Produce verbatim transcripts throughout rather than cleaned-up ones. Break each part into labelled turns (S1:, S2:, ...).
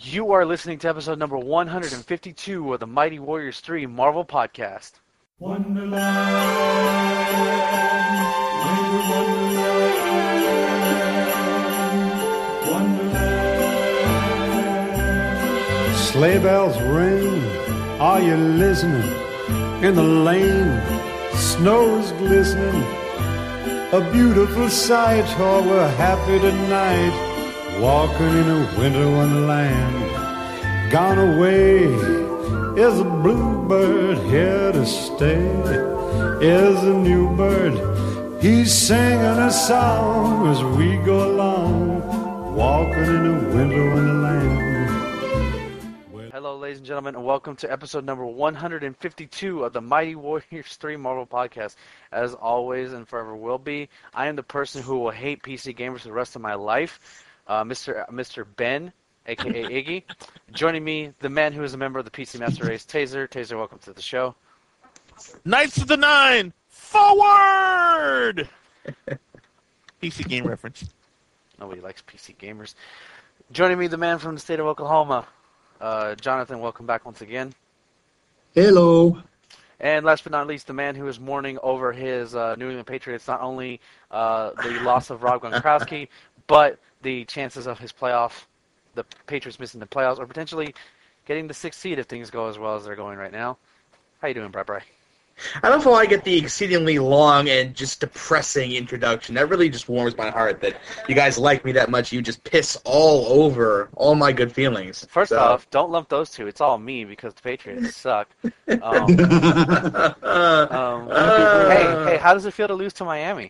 S1: You are listening to episode number one hundred fifty-two of the Mighty Warriors three Marvel Podcast.
S2: Wonderland, Winter Wonderland, Wonderland. Sleigh bells ring, are you listening? In the lane, snow's glistening. A beautiful sight, oh, we're happy tonight. Walking in a winter wonderland. Gone away is a bluebird, here to stay is a new bird. He's singing a song as we go along, walking in a winter wonderland.
S1: Hello, ladies and gentlemen, and welcome to episode number one hundred fifty-two of the Mighty Warriors three Marvel Podcast. As always and forever will be, I am the person who will hate P C gamers for the rest of my life. Uh, Mister Mister Ben, a k a. Iggy. Joining me, the man who is a member of the P C Master Race, Taser. Taser, welcome to the show.
S3: Knights of the Nine, forward! P C game reference.
S1: Nobody likes P C gamers. Joining me, the man from the state of Oklahoma, uh, Jonathan, welcome back once again.
S4: Hello.
S1: And last but not least, the man who is mourning over his uh, New England Patriots, not only uh, the loss of Rob Gronkowski, but the chances of his playoff, the Patriots missing the playoffs, or potentially getting the sixth seed if things go as well as they're going right now. How you doing, Bri Bri?
S5: I don't feel I get the exceedingly long and just depressing introduction. That really just warms my heart that you guys like me that much. You just piss all over all my good feelings.
S1: First
S5: so.
S1: off, don't lump those two. It's all me because the Patriots suck. Um, um,
S5: uh,
S1: hey, hey, how does it feel to lose to Miami?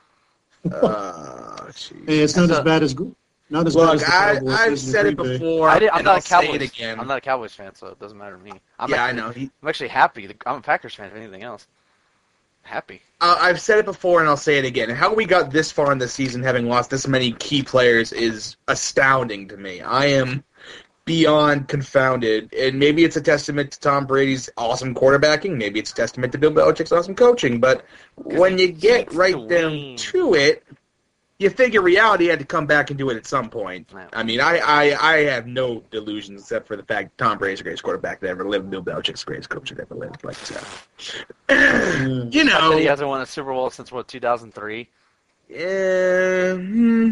S5: Uh,
S4: hey, it's not
S1: so,
S4: as bad as not as
S5: look,
S4: bad as the
S5: I, I've said it before.
S1: I did, I'm
S5: and
S1: not
S5: I'll
S1: a Cowboys.
S5: say it again.
S1: I'm not a Cowboys fan, so it doesn't matter to me. I'm
S5: yeah,
S1: actually,
S5: I know. He,
S1: I'm actually happy. I'm a Packers fan. If anything else, happy.
S5: Uh, I've said it before, and I'll say it again. How we got this far in the season, having lost this many key players, is astounding to me. I am beyond confounded, and maybe it's a testament to Tom Brady's awesome quarterbacking. Maybe it's a testament to Bill Belichick's awesome coaching. But when you get right down to it, you figure reality had to come back and do it at some point. I mean, I, I, I have no delusions except for the fact Tom Brady's the greatest quarterback that ever lived. Bill Belichick's the greatest coach that ever lived. Like so. You know.
S1: He hasn't won a Super Bowl since, what, two thousand three?
S5: Yeah. Hmm.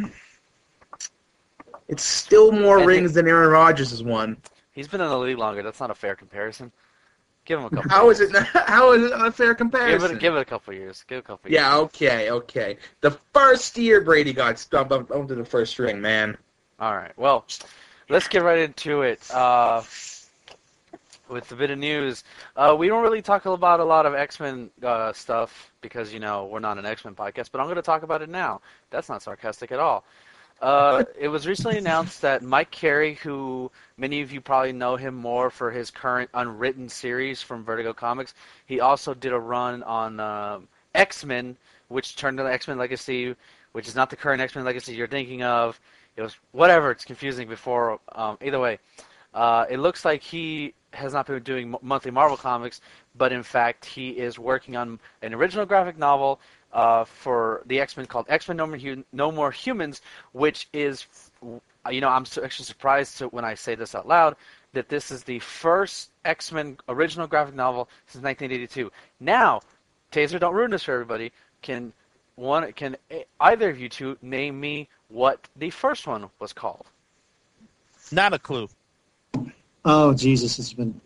S5: It's still more
S1: and
S5: rings
S1: he,
S5: than Aaron Rodgers has won.
S1: He's been in the league longer. That's not a fair comparison. Give him a couple.
S5: How
S1: years.
S5: is it? Not, how is it not a fair comparison?
S1: Give it, give it a couple years. Give it a couple
S5: yeah,
S1: years.
S5: okay, okay. The first year Brady got stumped up onto the first ring, man.
S1: All right. Well, let's get right into it. Uh, with a bit of news, uh, we don't really talk about a lot of X-Men uh, stuff because you know we're not an X-Men podcast. But I'm going to talk about it now. That's not sarcastic at all. Uh, it was recently announced that Mike Carey, who many of you probably know him more for his current unwritten series from Vertigo Comics, he also did a run on uh, X-Men, which turned into X-Men Legacy, which is not the current X-Men Legacy you're thinking of. It was whatever. It's confusing before. Um, either way, uh, it looks like he has not been doing monthly Marvel comics, but in fact he is working on an original graphic novel Uh, for the X-Men called X-Men No More, Hu- no More Humans, which is, you know, I'm so actually surprised to, when I say this out loud, that this is the first X-Men original graphic novel since nineteen eighty-two. Now, Taser, don't ruin this for everybody. Can one, can either of you two name me what the first one was called?
S3: Not a clue.
S4: Oh, Jesus, it's been...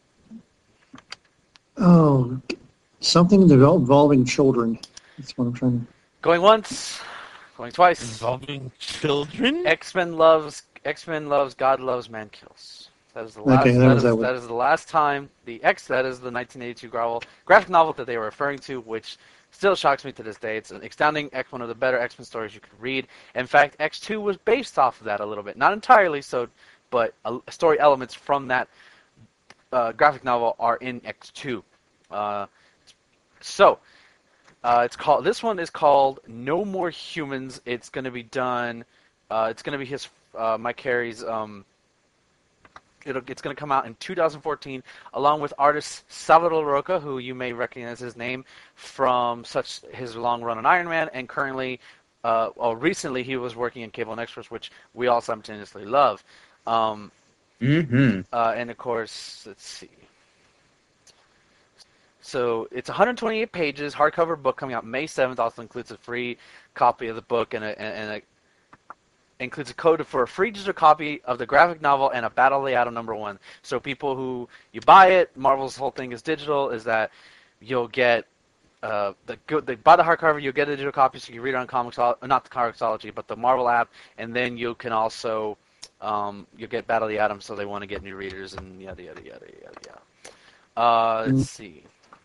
S4: Oh, something involving children. That's what I'm trying to...
S1: Going once, going twice.
S3: Involving children?
S1: X-Men loves, X-Men loves, God loves, man kills. That is the last.
S4: Okay, that
S1: that,
S4: was
S1: is,
S4: that one.
S1: that is the last time the X. That is the nineteen eighty-two gravel, graphic novel that they were referring to, which still shocks me to this day. It's an astounding X, one of the better X-Men stories you could read. In fact, X two was based off of that a little bit, not entirely so, but uh, story elements from that uh, graphic novel are in X two. Uh, so. Uh, it's called. This one is called No More Humans. It's going to be done. Uh, it's going to be his uh, Mike Carey's. Um, it'll, it's going to come out in two thousand fourteen, along with artist Salvador Roca, who you may recognize his name from such his long run on Iron Man, and currently, uh, well, recently he was working in Cable and Extras, which we all simultaneously love. Um,
S5: Mm-hmm.
S1: Uh, and of course, let's see. So it's one hundred twenty-eight pages, hardcover book coming out May seventh. Also includes a free copy of the book and a, and a includes a code for a free digital copy of the graphic novel and a Battle of the Atom number one. So people who you buy it, Marvel's whole thing is digital, is that you'll get uh, the they buy the hardcover, you'll get a digital copy so you can read it on Comixology, not the Comixology, but the Marvel app, and then you can also um, you'll get Battle of the Atom, so they want to get new readers and yada yada yada yada yada. Uh, let's see.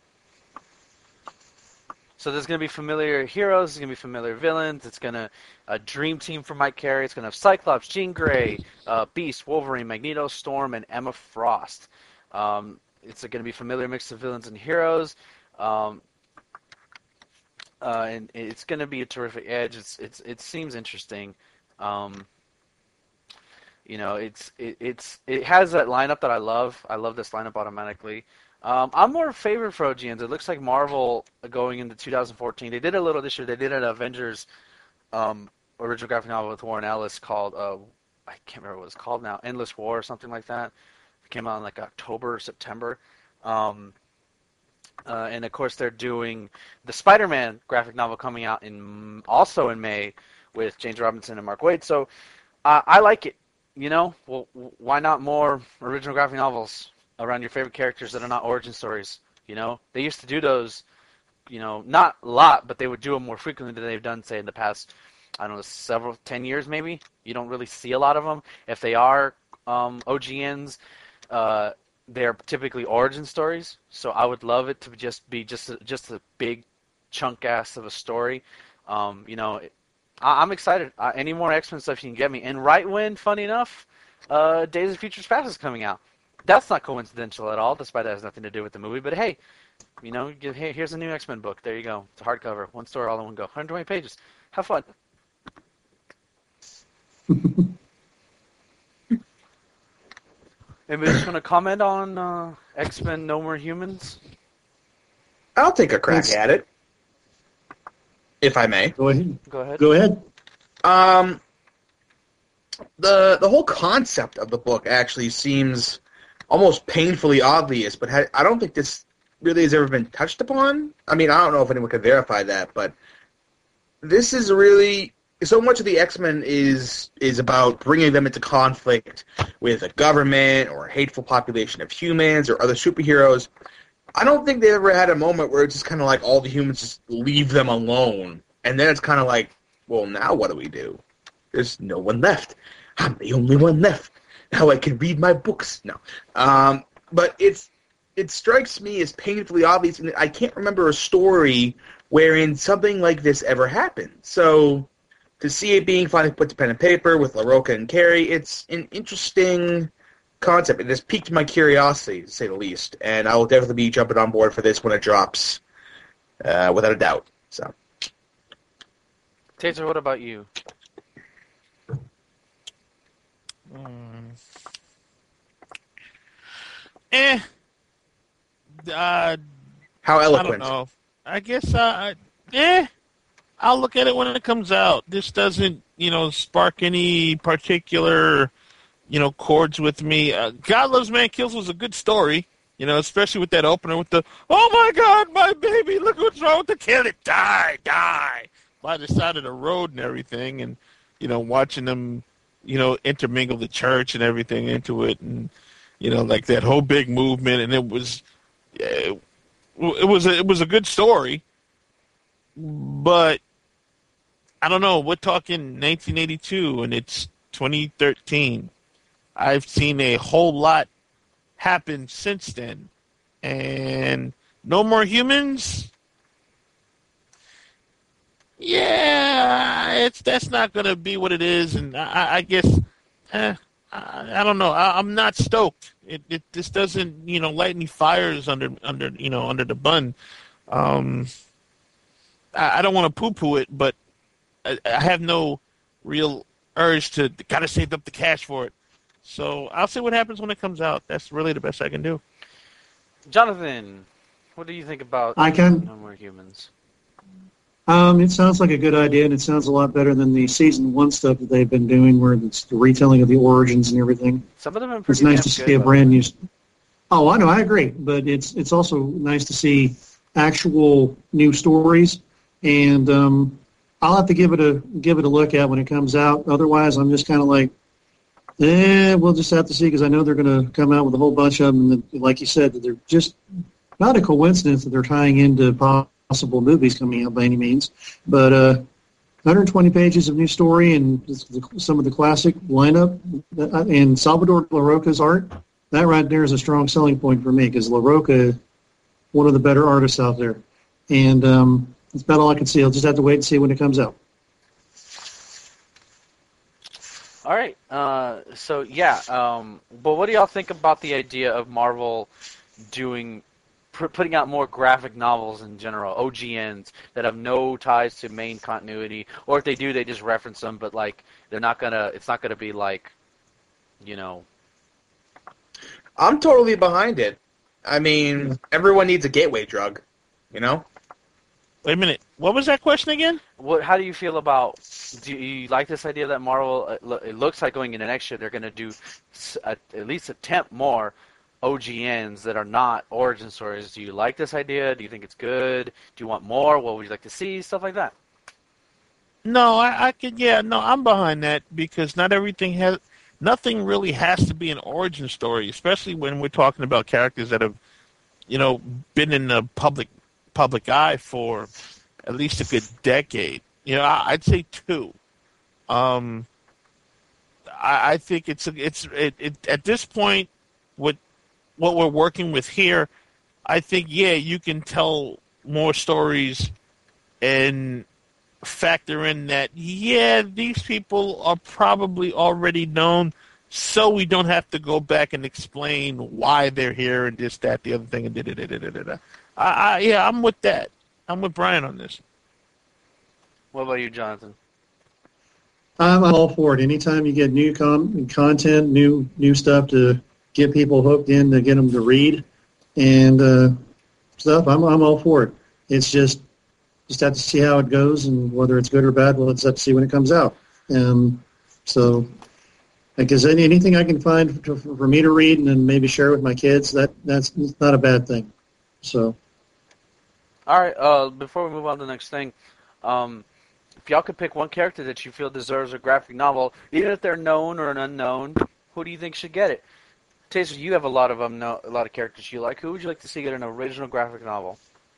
S1: So there's going to be familiar heroes, there's going to be familiar villains, it's going to a dream team for Mike Carey, it's going to have Cyclops, Jean Grey, uh, Beast, Wolverine, Magneto, Storm, and Emma Frost. Um, it's going to be familiar mix of villains and heroes, um, uh, and it's going to be a terrific edge. It's it's it seems interesting. Um, you know, it's it, it's it has that lineup that I love. I love this lineup automatically. Um, I'm more favored for O G Ns. It looks like Marvel going into two thousand fourteen. They did a little this year. They did an Avengers um, original graphic novel with Warren Ellis called, uh, I can't remember what it's called now, Endless War or something like that. It came out in like October or September. Um, uh, and of course they're doing the Spider-Man graphic novel coming out in also in May with James Robinson and Mark Waid. So uh, I like it. You know, well, why not more original graphic novels around your favorite characters that are not origin stories? You know, they used to do those, you know, not a lot, but they would do them more frequently than they've done, say, in the past, I don't know, several, ten years maybe. You don't really see a lot of them. If they are um, O G Ns, uh, they're typically origin stories. So I would love it to just be just a, just a big chunk ass of a story. Um, you know, I, I'm excited. Uh, any more X-Men stuff you can get me. And right when, funny enough, uh, Days of Future Past is coming out. That's not coincidental at all, despite it has nothing to do with the movie. But hey, you know, give, hey, here's a new X-Men book. There you go. It's a hardcover. One story, all in one go. one hundred twenty pages. Have fun. Anybody just want to comment on uh, X-Men No More Humans?
S5: I'll take a crack
S4: Yes.
S5: at it, if I may.
S4: Go ahead.
S1: Go ahead.
S4: Go ahead.
S5: Um, the the whole concept of the book actually seems almost painfully obvious, but ha- I don't think this really has ever been touched upon. I mean, I don't know if anyone could verify that, but this is really so much of the X-Men is is about bringing them into conflict with a government or a hateful population of humans or other superheroes. I don't think they ever had a moment where it's just kind of like all the humans just leave them alone, and then it's kind of like, well, now what do we do? There's no one left. I'm the only one left. Now I can read my books. No, um, but it's it strikes me as painfully obvious, and I can't remember a story wherein something like this ever happened. So to see it being finally put to pen and paper with LaRocca and Carey, it's an interesting concept. It has piqued my curiosity, to say the least, and I will definitely be jumping on board for this when it drops, uh, without a doubt. So,
S1: Taser, what about you?
S3: Mm. Eh. Uh,
S5: how
S3: I
S5: eloquent.
S3: don't know. I guess, uh, I, eh. I'll look at it when it comes out. This doesn't, you know, spark any particular, you know, chords with me. Uh, God Loves Man Kills was a good story, you know, especially with that opener with the, oh my God, my baby, look what's wrong with the kill it, die, die, by the side of the road and everything, and, you know, watching them, you know, intermingle the church and everything into it, and, you know, like that whole big movement, and it was, it, it was, a, it was a good story, but I don't know. We're talking nineteen eighty-two, and it's twenty thirteen. I've seen a whole lot happen since then, and No More Humans. Yeah, it's that's not gonna be what it is, and I, I guess eh, I, I don't know. I, I'm not stoked. It, it this doesn't you know light any fires under under you know under the bun. Um, I, I don't want to poo-poo it, but I, I have no real urge to gotta save up the cash for it. So I'll see what happens when it comes out. That's really the best I can do.
S1: Jonathan, what do you think about
S4: I can
S1: No More Humans?
S4: Um, it sounds like a good idea, and it sounds a lot better than the season one stuff that they've been doing, where it's the retelling of the origins and everything.
S1: Some of them are
S4: It's
S1: pretty
S4: nice
S1: damn
S4: to see
S1: good,
S4: a
S1: but-
S4: brand new. Oh, I know, I agree, but it's it's also nice to see actual new stories, and um, I'll have to give it a give it a look at when it comes out. Otherwise, I'm just kind of like, eh, we'll just have to see, because I know they're going to come out with a whole bunch of them, and like you said, that they're just not a coincidence that they're tying into possible movies coming out by any means, but uh, one hundred twenty pages of new story and some of the classic lineup, and Salvador LaRocca's art, that right there is a strong selling point for me, because LaRocca, one of the better artists out there, and um, that's about all I can see. I'll just have to wait and see when it comes out.
S1: All right. Uh, so yeah. Um, but what do y'all think about the idea of Marvel doing, pr- putting out more graphic novels in general, O G Ns that have no ties to main continuity, or if they do, they just reference them, but like they're not gonna. It's not gonna be like, you know.
S5: I'm totally behind it. I mean, everyone needs a gateway drug, you know?
S3: Wait a minute. What was that question again?
S1: What? How do you feel about? Do you like this idea that Marvel? uh, lo- It looks like going into next year they're going to do s- a- at least attempt more O G Ns that are not origin stories. Do you like this idea? Do you think it's good? Do you want more? What would you like to see? Stuff like that.
S3: No, I, I could. Yeah, no, I'm behind that, because not everything has, nothing really has to be an origin story, especially when we're talking about characters that have, you know, been in the public public eye for at least a good decade. You know, I, I'd say two. Um, I, I think it's it's it, it, at this point, what what we're working with here, I think yeah, you can tell more stories and factor in that, yeah, these people are probably already known, so we don't have to go back and explain why they're here and this, that, the other thing, and da da da da da da. I, I, yeah, I'm with that. I'm with Brian on this.
S1: What about you, Jonathan?
S4: I'm all for it. Anytime you get new com- content, new new stuff to get people hooked in, to get them to read and uh, stuff, I'm I'm all for it. It's just just have to see how it goes, and whether it's good or bad, well, it's have to see when it comes out. Um, so, because any, anything I can find to, for me to read and then maybe share with my kids, that that's not a bad thing. So,
S1: All right. Uh, before we move on to the next thing, um, if y'all could pick one character that you feel deserves a graphic novel, even if they're known or an unknown, who do you think should get it? Taser, you have a lot of unknown, a lot of characters you like. Who would you like to see get an original graphic novel?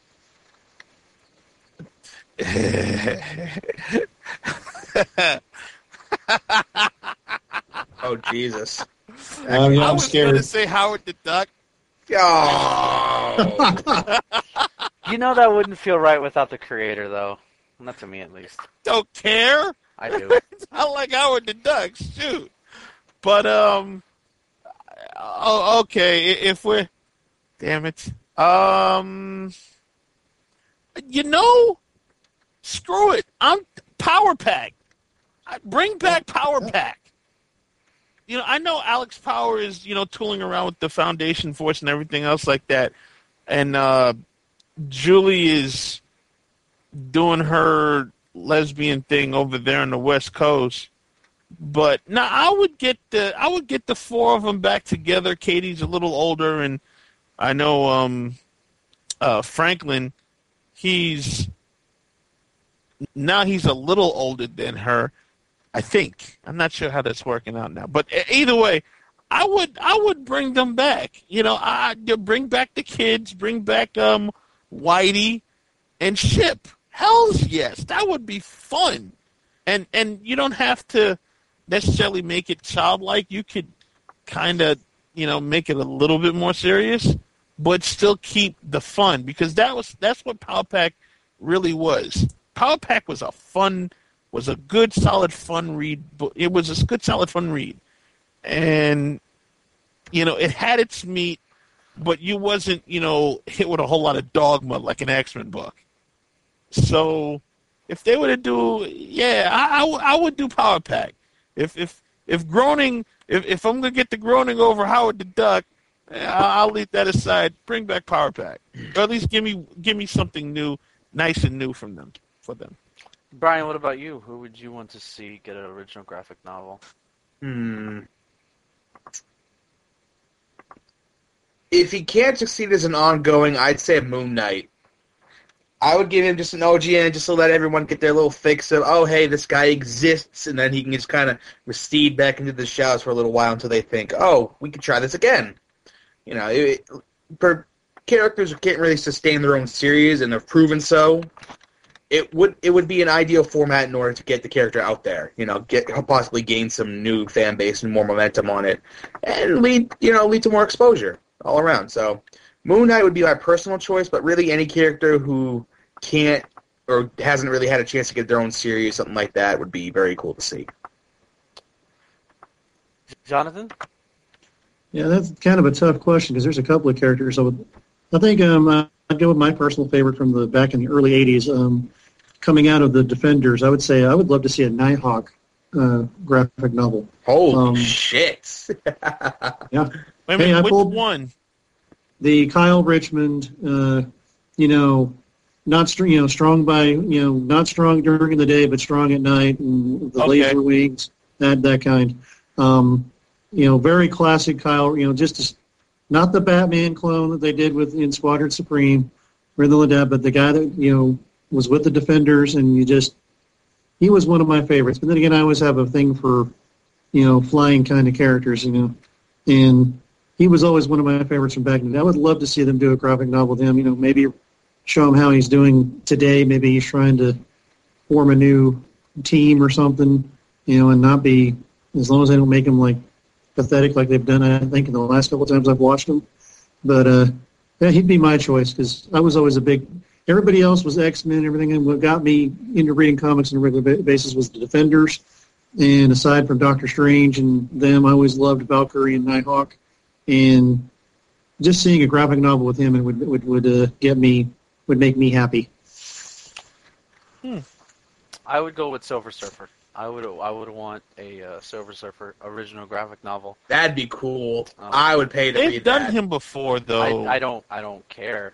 S5: Oh, Jesus.
S2: Oh, yeah,
S3: I
S2: I'm
S3: was
S2: scared.
S3: going to say Howard the Duck.
S5: Oh.
S1: You know that wouldn't feel right without the creator, though. Not to me, at least.
S3: Don't care.
S1: I do.
S3: I like Howard the Duck. Shoot. But, um, oh, okay, i- if we're, damn it. Um, you know, screw it. I'm Power Pack. I- Bring back Power Pack. You know, I know Alex Power is, you know, tooling around with the Foundation Force and everything else like that. And uh, Julie is doing her lesbian thing over there on the West Coast. But now I would get the I would get the four of them back together. Katie's a little older, and I know um, uh, Franklin. He's now he's a little older than her. I think. I'm not sure how that's working out now, but either way, I would I would bring them back. You know, I bring back the kids, bring back um Whitey and Ship. Hell's yes, that would be fun, and and you don't have to necessarily make it childlike. You could kind of you know make it a little bit more serious, but still keep the fun, because that was that's what Power Pack really was. Power Pack was a fun. was a good, solid, fun read. It was a good, solid, fun read. And, you know, it had its meat, but you wasn't, you know, hit with a whole lot of dogma like an X-Men book. So, if they were to do, yeah, I, I, I would do Power Pack. If if if groaning, if, if I'm going to get the groaning over Howard the Duck, I'll leave that aside. Bring back Power Pack. Or at least give me give me something new, nice and new from them. for them.
S1: Brian, what about you? Who would you want to see get an original graphic novel?
S5: Hmm. If he can't succeed as an ongoing, I'd say Moon Knight. I would give him just an O G N just to let everyone get their little fix of, oh, hey, this guy exists, and then he can just kind of recede back into the shadows for a little while until they think, oh, we could try this again. You know, it, for characters who can't really sustain their own series, and they've proven so, it would it would be an ideal format in order to get the character out there. You know, get possibly gain some new fan base and more momentum on it, and lead you know lead to more exposure all around. So, Moon Knight would be my personal choice, but really any character who can't or hasn't really had a chance to get their own series, something like that, would be very cool to see.
S1: Jonathan?
S4: Yeah, that's kind of a tough question because there's a couple of characters. I, would, I think um, I'd go with my personal favorite from the back in the early eighties, um, coming out of the Defenders. I would say I would love to see a Nighthawk uh, graphic novel.
S5: Holy
S4: Um,
S5: shit!
S4: Yeah.
S3: Wait a
S4: Hey,
S3: minute,
S4: I
S3: which
S4: pulled-
S3: one?
S4: The Kyle Richmond, uh, you know, not str- you know strong by you know not strong during the day but strong at night, and the
S3: Okay.
S4: laser wings, that that kind. Um, you know, very classic Kyle. You know, just as, not the Batman clone that they did with in Squadron Supreme, or anything like that, but the guy that you know was with the Defenders, and you just he was one of my favorites. But then again, I always have a thing for you know flying kind of characters, you know, and he was always one of my favorites from back in the day. I would love to see them do a graphic novel with him. You know, maybe show him how he's doing today. Maybe he's trying to form a new team or something, you know, and not be, as long as they don't make him, like, pathetic like they've done, I think, in the last couple of times I've watched him. But, uh, yeah, he'd be my choice because I was always a big, everybody else was X-Men and everything, and what got me into reading comics on a regular ba- basis was the Defenders. And aside from Doctor Strange and them, I always loved Valkyrie and Nighthawk. And just seeing a graphic novel with him and would would would uh, get me would make me happy.
S1: I would go with Silver Surfer. I would I would want a uh, Silver Surfer original graphic novel.
S5: That'd be cool.
S1: Oh.
S5: I would pay to
S3: They've
S5: read
S3: done
S5: that.
S3: him before, though.
S1: I, I don't I don't care.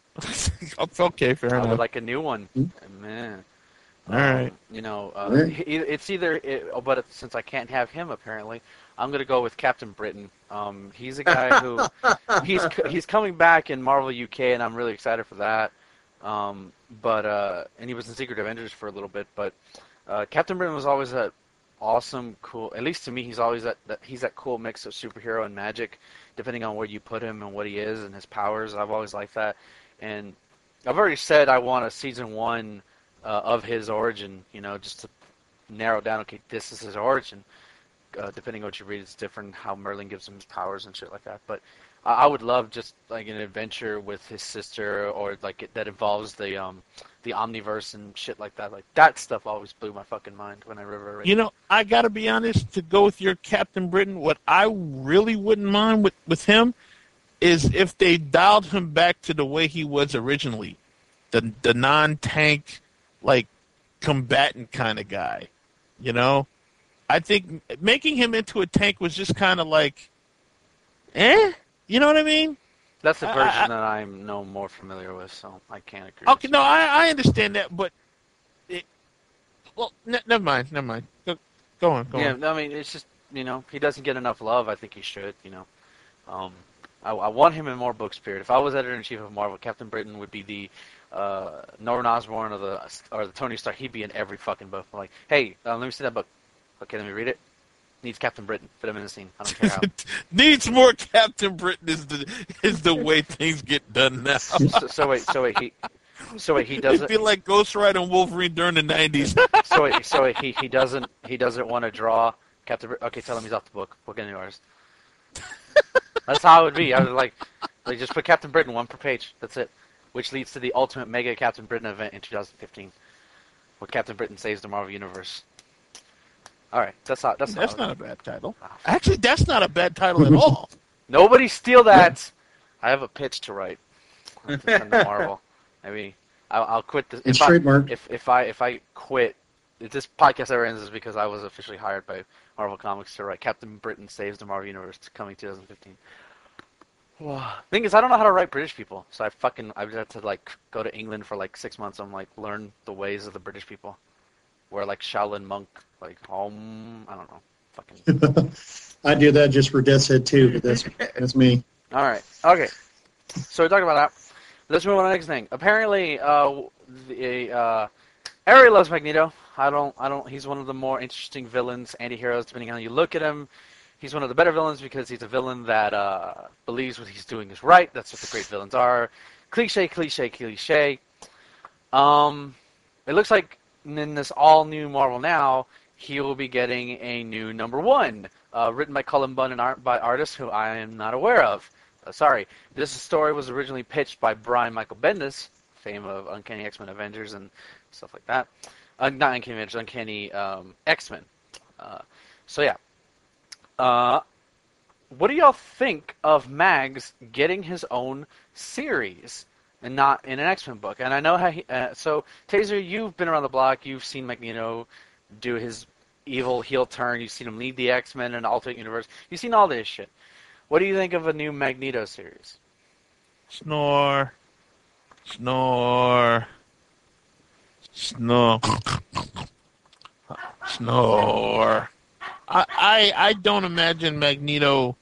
S3: Okay, fair
S1: I would
S3: enough.
S1: like a new one.
S4: Hmm.
S1: Man.
S3: All right.
S1: You know, uh,
S4: All right.
S1: he- it's either, it, oh, but since I can't have him, apparently, I'm gonna go with Captain Britain. Um, he's a guy who he's he's coming back in Marvel U K, and I'm really excited for that. Um, but uh, and he was in Secret Avengers for a little bit, but uh, Captain Britain was always that awesome, cool. At least to me, he's always that, that he's that cool mix of superhero and magic, depending on where you put him and what he is and his powers. I've always liked that, and I've already said I want a season one uh, of his origin. You know, just to narrow down. Okay, this is his origin. Uh, depending on what you read, it's different how Merlin gives him his powers and shit like that. But I, I would love just like an adventure with his sister, or like it, that involves the um the Omniverse and shit like that. Like that stuff always blew my fucking mind when I ever read.
S3: You know, I gotta be honest. To go with your Captain Britain, what I really wouldn't mind with with him is if they dialed him back to the way he was originally, the the non-tank, like combatant kind of guy. You know, I think making him into a tank was just kind of like, eh. You know what I mean?
S1: That's the
S3: I-
S1: version
S3: I-
S1: that I'm no more familiar with, so I can't agree.
S3: Okay,
S1: with
S3: no,
S1: you.
S3: I, I understand that, but it, well, ne- never mind, never mind. Go, go on, go
S1: yeah,
S3: on.
S1: I mean, it's just, you know, he doesn't get enough love. I think he should, you know. Um, I, I want him in more books, period. If I was editor-in-chief of Marvel, Captain Britain would be the uh, Norman Osborn or the or the Tony Stark. He'd be in every fucking book. I'm like, hey, uh, let me see that book. Okay, let me read it. Needs Captain Britain. Fit him in the scene. I don't care how.
S3: Needs more Captain Britain is the is the way things get done now.
S1: so, so wait, so wait, he, so wait, he
S3: I
S1: doesn't.
S3: feel like Ghost Rider and Wolverine during the nineties.
S1: So wait, so wait, he he doesn't he doesn't want to draw Captain Britain. Okay, tell him he's off the book. Book any artist. That's how it would be. I would like, like just put Captain Britain one per page. That's it. Which leads to the ultimate mega Captain Britain event in two thousand fifteen, where Captain Britain saves the Marvel Universe. All right, that's not that's,
S3: That's
S1: not,
S3: not a bad title.
S1: Ah,
S3: Actually, that's not a bad title at all.
S1: Nobody steal that. I have a pitch to write. I have to send to Marvel. Maybe I'll, I'll quit this.
S4: It's
S1: if I,
S4: trademarked.
S1: if if I if I quit, if this podcast ever ends, is because I was officially hired by Marvel Comics to write Captain Britain Saves the Marvel Universe, coming twenty fifteen. Thing is, I don't know how to write British people, so I fucking I had to like go to England for like six months and like learn the ways of the British people. Where like Shaolin monk, like um, I don't know, fucking.
S4: I do that just for Death's Head too, but that's that's me.
S1: All right, okay. So we talked about that. Let's move on to the next thing. Apparently, uh, the uh, Ari loves Magneto. I don't, I don't. He's one of the more interesting villains, anti-heroes, depending on how you look at him. He's one of the better villains because he's a villain that uh, believes what he's doing is right. That's what the great villains are. Cliche, cliche, cliche. Um, it looks like in this all-new Marvel Now, he will be getting a new number one, uh, written by Cullen Bunn and art by artists who I am not aware of. Uh, sorry, this story was originally pitched by Brian Michael Bendis, fame of Uncanny X-Men Avengers and stuff like that. Uh, not Uncanny Avengers, Uncanny um, X-Men. Uh, so yeah. Uh, what do y'all think of Mags getting his own series and not in an X-Men book? And I know how he... Uh, so, Taser, you've been around the block. You've seen Magneto do his evil heel turn. You've seen him lead the X-Men in an alternate universe. You've seen all this shit. What do you think of a new Magneto series?
S3: Snore. Snore. Snore. Snore. I, I I don't imagine Magneto.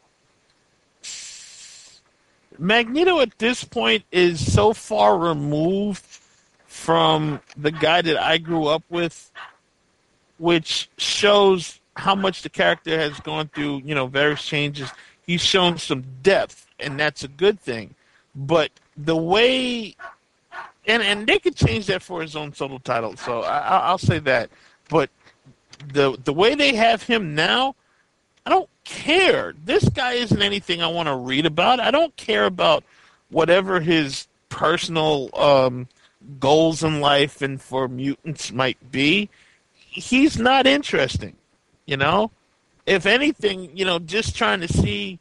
S3: Magneto at this point is so far removed from the guy that I grew up with, which shows how much the character has gone through, you know, various changes. He's shown some depth, and that's a good thing. But the way, and and they could change that for his own solo title, so I, I'll say that. But the the way they have him now, I don't care. This guy isn't anything I want to read about. I don't care about whatever his personal um, goals in life and for mutants might be. He's not interesting, you know? If anything, you know, just trying to see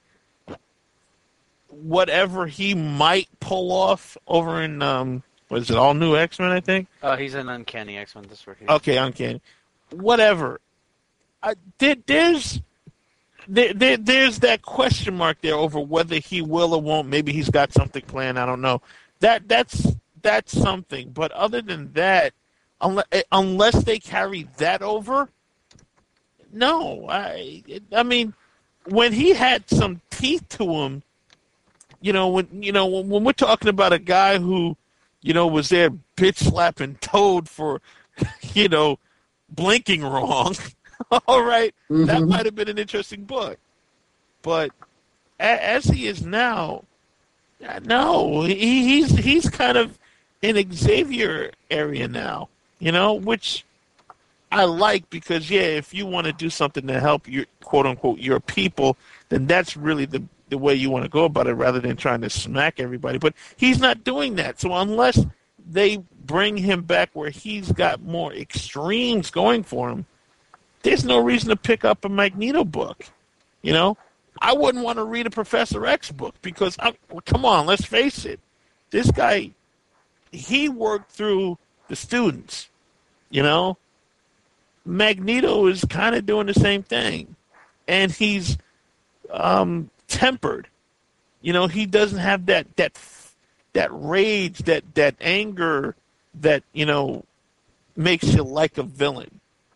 S3: whatever he might pull off over in, um, what is it, All New X-Men, I think?
S1: Uh, he's in Uncanny X-Men this week.
S3: Okay, Uncanny. Whatever. I, there, there's there, there, there's that question mark there over whether he will or won't. Maybe he's got something planned. I don't know. That that's that's something. But other than that, unless unless they carry that over, no. I I mean, when he had some teeth to him, you know, when you know when, when we're talking about a guy who, you know, was there bitch slapping Toad for, you know, blinking wrong. All right, mm-hmm. That might have been an interesting book. But a- as he is now, no, he, he's he's kind of in Xavier area now, you know, which I like because, yeah, if you want to do something to help your, quote-unquote, your people, then that's really the, the way you want to go about it rather than trying to smack everybody. But he's not doing that. So unless they bring him back where he's got more extremes going for him, there's no reason to pick up a Magneto book. You know, I wouldn't want to read a Professor X book because, I, well, come on, let's face it. This guy, he worked through the students, you know. Magneto is kind of doing the same thing. And he's um, tempered. You know, he doesn't have that that that rage, that, that anger that, you know, makes you like a villain.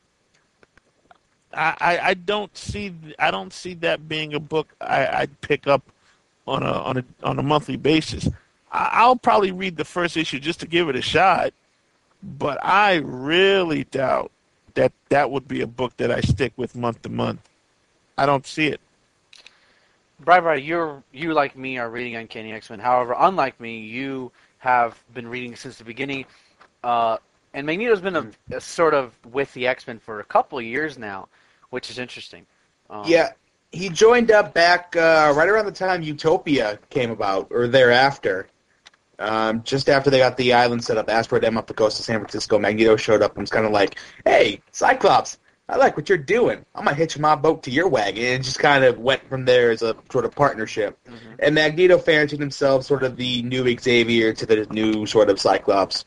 S3: I, I, I don't see I don't see that being a book I, I'd pick up on a on a on a monthly basis. I, I'll probably read the first issue just to give it a shot, but I really doubt that that would be a book that I stick with month to month. I don't see it.
S1: Brian, you're you like me are reading Uncanny X-Men. However, unlike me, you have been reading since the beginning. Uh, and Magneto's been a, a sort of with the X-Men for a couple of years now, which is interesting. Um,
S5: yeah, he joined up back uh, right around the time Utopia came about, or thereafter. Um, just after they got the island set up, Asteroid M up the coast of San Francisco, Magneto showed up and was kind of like, hey, Cyclops, I like what you're doing. I'm going to hitch my boat to your wagon. And it just kind of went from there as a sort of partnership. Mm-hmm. And Magneto fancied himself sort of the new Xavier to the new sort of Cyclops.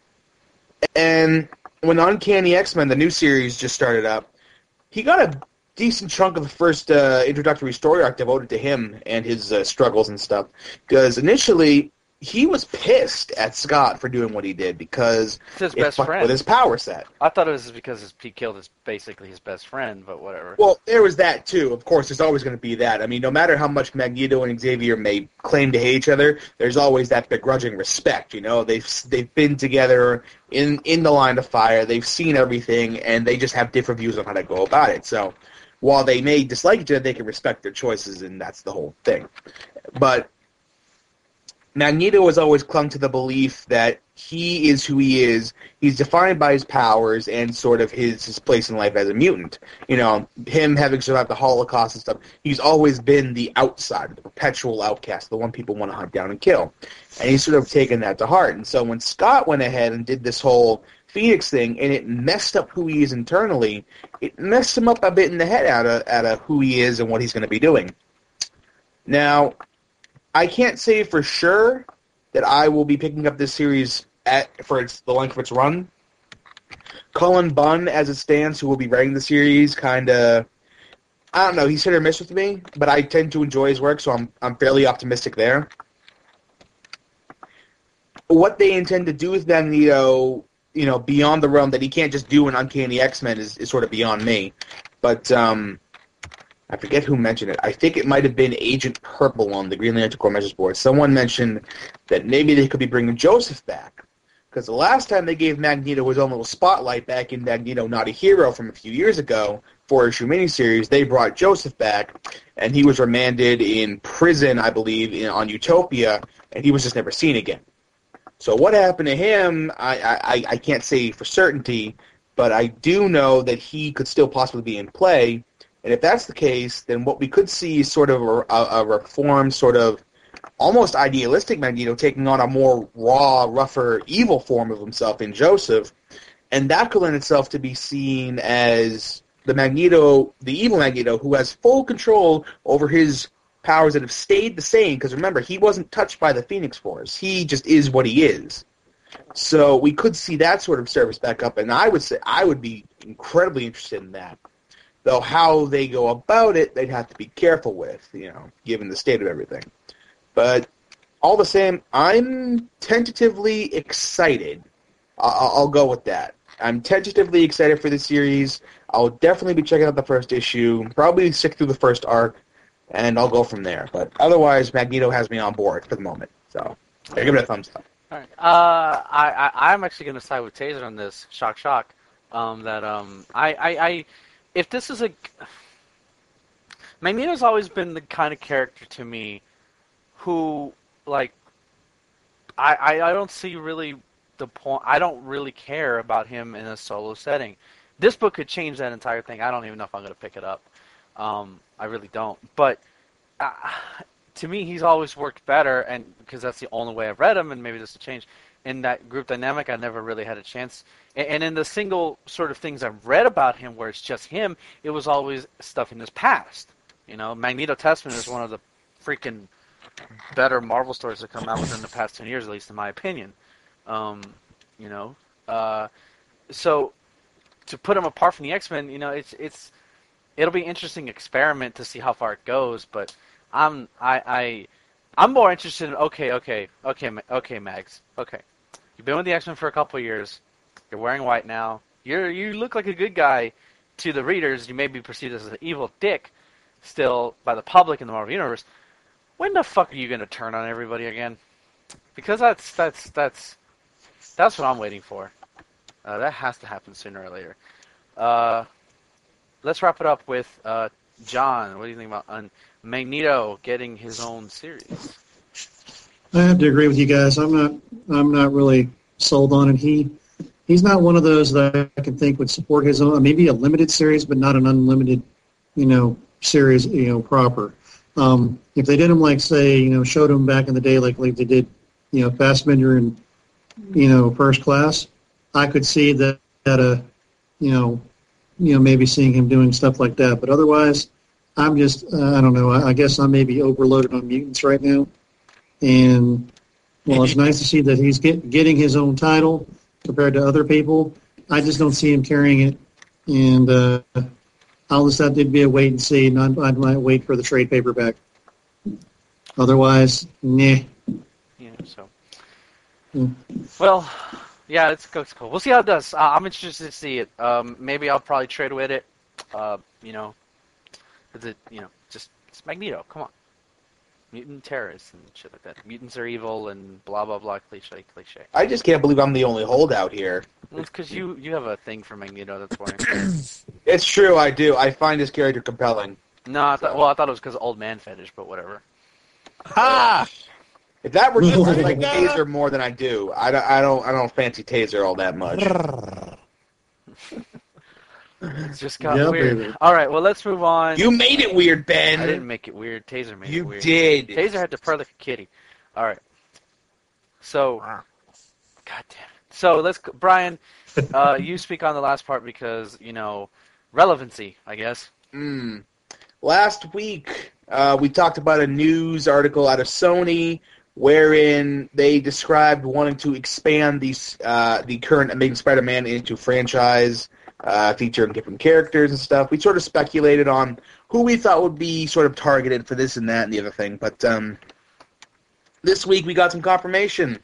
S5: And when Uncanny X-Men, the new series, just started up, he got a decent chunk of the first uh, introductory story arc devoted to him and his uh, struggles and stuff. Because initially, he was pissed at Scott for doing what he did because
S1: It's his
S5: it
S1: best
S5: fucked
S1: friend.
S5: with his power set.
S1: I thought it was because his, he killed his basically his best friend, but whatever.
S5: Well, there was that, too. Of course, there's always going to be that. I mean, no matter how much Magneto and Xavier may claim to hate each other, there's always that begrudging respect, you know? They've they've been together in, in the line of fire. They've seen everything, and they just have different views on how to go about it. So while they may dislike each other, they can respect their choices, and that's the whole thing. But Magneto has always clung to the belief that he is who he is. He's defined by his powers and sort of his, his place in life as a mutant. You know, him having survived the Holocaust and stuff, he's always been the outsider, the perpetual outcast, the one people want to hunt down and kill. And he's sort of taken that to heart. And so when Scott went ahead and did this whole Phoenix thing, and it messed up who he is internally, it messed him up a bit in the head out of, out of who he is and what he's going to be doing. Now, I can't say for sure that I will be picking up this series at for its, the length of its run. Cullen Bunn, as it stands, who will be writing the series, kind of, I don't know, he's hit or miss with me, but I tend to enjoy his work, so I'm I'm fairly optimistic there. What they intend to do with Magneto, you know, beyond the realm that he can't just do an Uncanny X-Men is, is sort of beyond me. But, um... I forget who mentioned it. I think it might have been Agent Purple on the Green Lantern Corps Measures Board. Someone mentioned that maybe they could be bringing Joseph back. Because the last time they gave Magneto his own little spotlight back in Magneto Not a Hero from a few years ago, four-issue miniseries, they brought Joseph back, and he was remanded in prison, I believe, in, on Utopia, and he was just never seen again. So what happened to him, I, I, I can't say for certainty, but I do know that he could still possibly be in play. And if that's the case, then what we could see is sort of a, a reformed, sort of almost idealistic Magneto taking on a more raw, rougher, evil form of himself in Joseph. And that could lend itself to be seen as the Magneto, the evil Magneto, who has full control over his powers that have stayed the same. Because remember, he wasn't touched by the Phoenix Force. He just is what he is. So we could see that sort of service back up. And I would say I would be incredibly interested in that. Though how they go about it, they'd have to be careful with, you know, given the state of everything. But all the same, I'm tentatively excited. I'll, I'll go with that. I'm tentatively excited for the series. I'll definitely be checking out the first issue, probably stick through the first arc, and I'll go from there. But otherwise, Magneto has me on board for the moment. So, yeah, give it a thumbs up.
S1: All right. Uh, I, I, I'm actually going to side with Taser on this. Shock, shock. Um, that um, I, I, I If this is a... Magneto's always been the kind of character to me who, like, I, I, I don't see really the point... I don't really care about him in a solo setting. This book could change that entire thing. I don't even know if I'm going to pick it up. Um, I really don't. But uh, to me, he's always worked better, and because that's the only way I've read him, and maybe this will change. In that group dynamic, I never really had a chance. And in the single sort of things I've read about him where it's just him, it was always stuff in his past. You know, Magneto Testament is one of the freaking better Marvel stories that come out within the past ten years, at least in my opinion. Um, you know, uh, so to put him apart from the X-Men, you know, it's it's it'll be an interesting experiment to see how far it goes. But I'm I, I I'm more interested in okay, okay, okay, okay, Mags, okay. You've been with the X-Men for a couple of years. You're wearing white now. You're you look like a good guy to the readers. You may be perceived as an evil dick still by the public in the Marvel Universe. When the fuck are you going to turn on everybody again? Because that's that's that's that's what I'm waiting for. Uh, that has to happen sooner or later. Uh, let's wrap it up with uh, John. What do you think about on Magneto getting his own series?
S4: I have to agree with you guys. I'm not. I'm not really sold on it. He, he's not one of those that I can think would support his own. Maybe a limited series, but not an unlimited, you know, series. You know, proper. Um, if they did him like, say, you know, showed him back in the day, like like they did, you know, Fassbender and, you know, First Class, I could see that that uh, you know, you know, maybe seeing him doing stuff like that. But otherwise, I'm just, uh, I don't know. I, I guess I'm maybe overloaded on mutants right now. And, well, it's nice to see that he's get, getting his own title compared to other people. I just don't see him carrying it. And uh, I'll just have to be a wait and see, and I, I might wait for the trade paperback. Otherwise, nah.
S1: Yeah, so.
S4: Mm.
S1: Well, yeah, it's, it's cool. We'll see how it does. Uh, I'm interested to see it. Um, maybe I'll probably trade with it. Uh, you know, is it, you know, just it's Magneto. Come on, mutant terrorists and shit like that. Mutants are evil and blah blah blah. Cliche, cliche.
S5: I just can't believe I'm the only holdout here.
S1: Well, it's because you you have a thing for Magneto. That's why.
S5: It's true, I do. I find his character compelling.
S1: No, I thought, well, I thought it was because old man fetish, but whatever.
S3: Ha!
S5: If that were true, I like
S3: God.
S5: Taser more than I do. I don't, I don't, I don't fancy Taser all that much.
S1: It's just got
S4: Yeah,
S1: weird.
S4: baby.
S1: All right, well, let's move on.
S5: You made it weird, Ben.
S1: I didn't make it weird. Taser made it
S5: You
S1: weird.
S5: did.
S1: Taser had to purr like a kitty. All right. So, God damn it. So let's, go- Brian. Uh, you speak on the last part because you know relevancy, I guess.
S5: Mm. Last week, uh, we talked about a news article out of Sony wherein they described wanting to expand these, uh, the current Amazing Spider-Man into franchise, uh, featuring different characters and stuff. We sort of speculated on who we thought would be sort of targeted for this and that and the other thing. But um, this week we got some confirmation.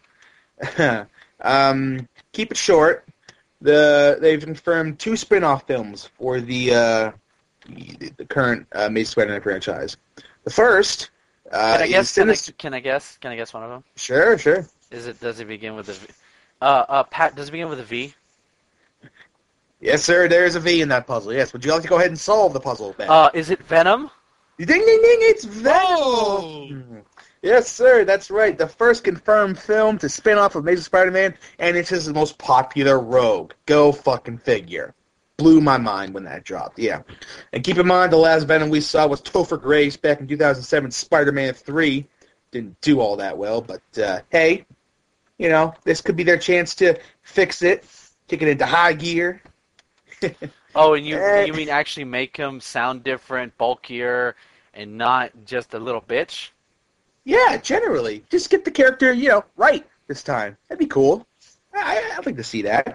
S5: um, keep it short. The they've confirmed two spin-off films for the uh, the, the current uh, Amazing Spider-Man franchise. The first, uh,
S1: Can I
S5: is
S1: guess? Can I,
S5: Sinister-
S1: can I guess? Can I guess one of them?
S5: Sure, sure.
S1: Is it? Does it begin with a V? Uh, uh, Pat. Does it begin with a V?
S5: Yes, sir. There is a V in that puzzle. Yes. Would you like to go ahead and solve the puzzle, Ben?
S1: Uh, is it Venom?
S5: ding, ding, ding! It's Venom. Yes, sir. That's right. The first confirmed film to spin off of Amazing Spider-Man, and it's his most popular rogue. Go fucking figure. Blew my mind when that dropped. Yeah. And keep in mind, the last Venom we saw was Topher Grace back in two thousand seven, Spider-Man three. Didn't do all that well, but uh, hey, you know, this could be their chance to fix it, kick it into high gear.
S1: Oh, and you
S5: Eh.
S1: you mean actually make him sound different, bulkier, and not just a little bitch?
S5: Yeah, generally. Just get the character, you know, right this time. That'd be cool. I, I'd like to see that.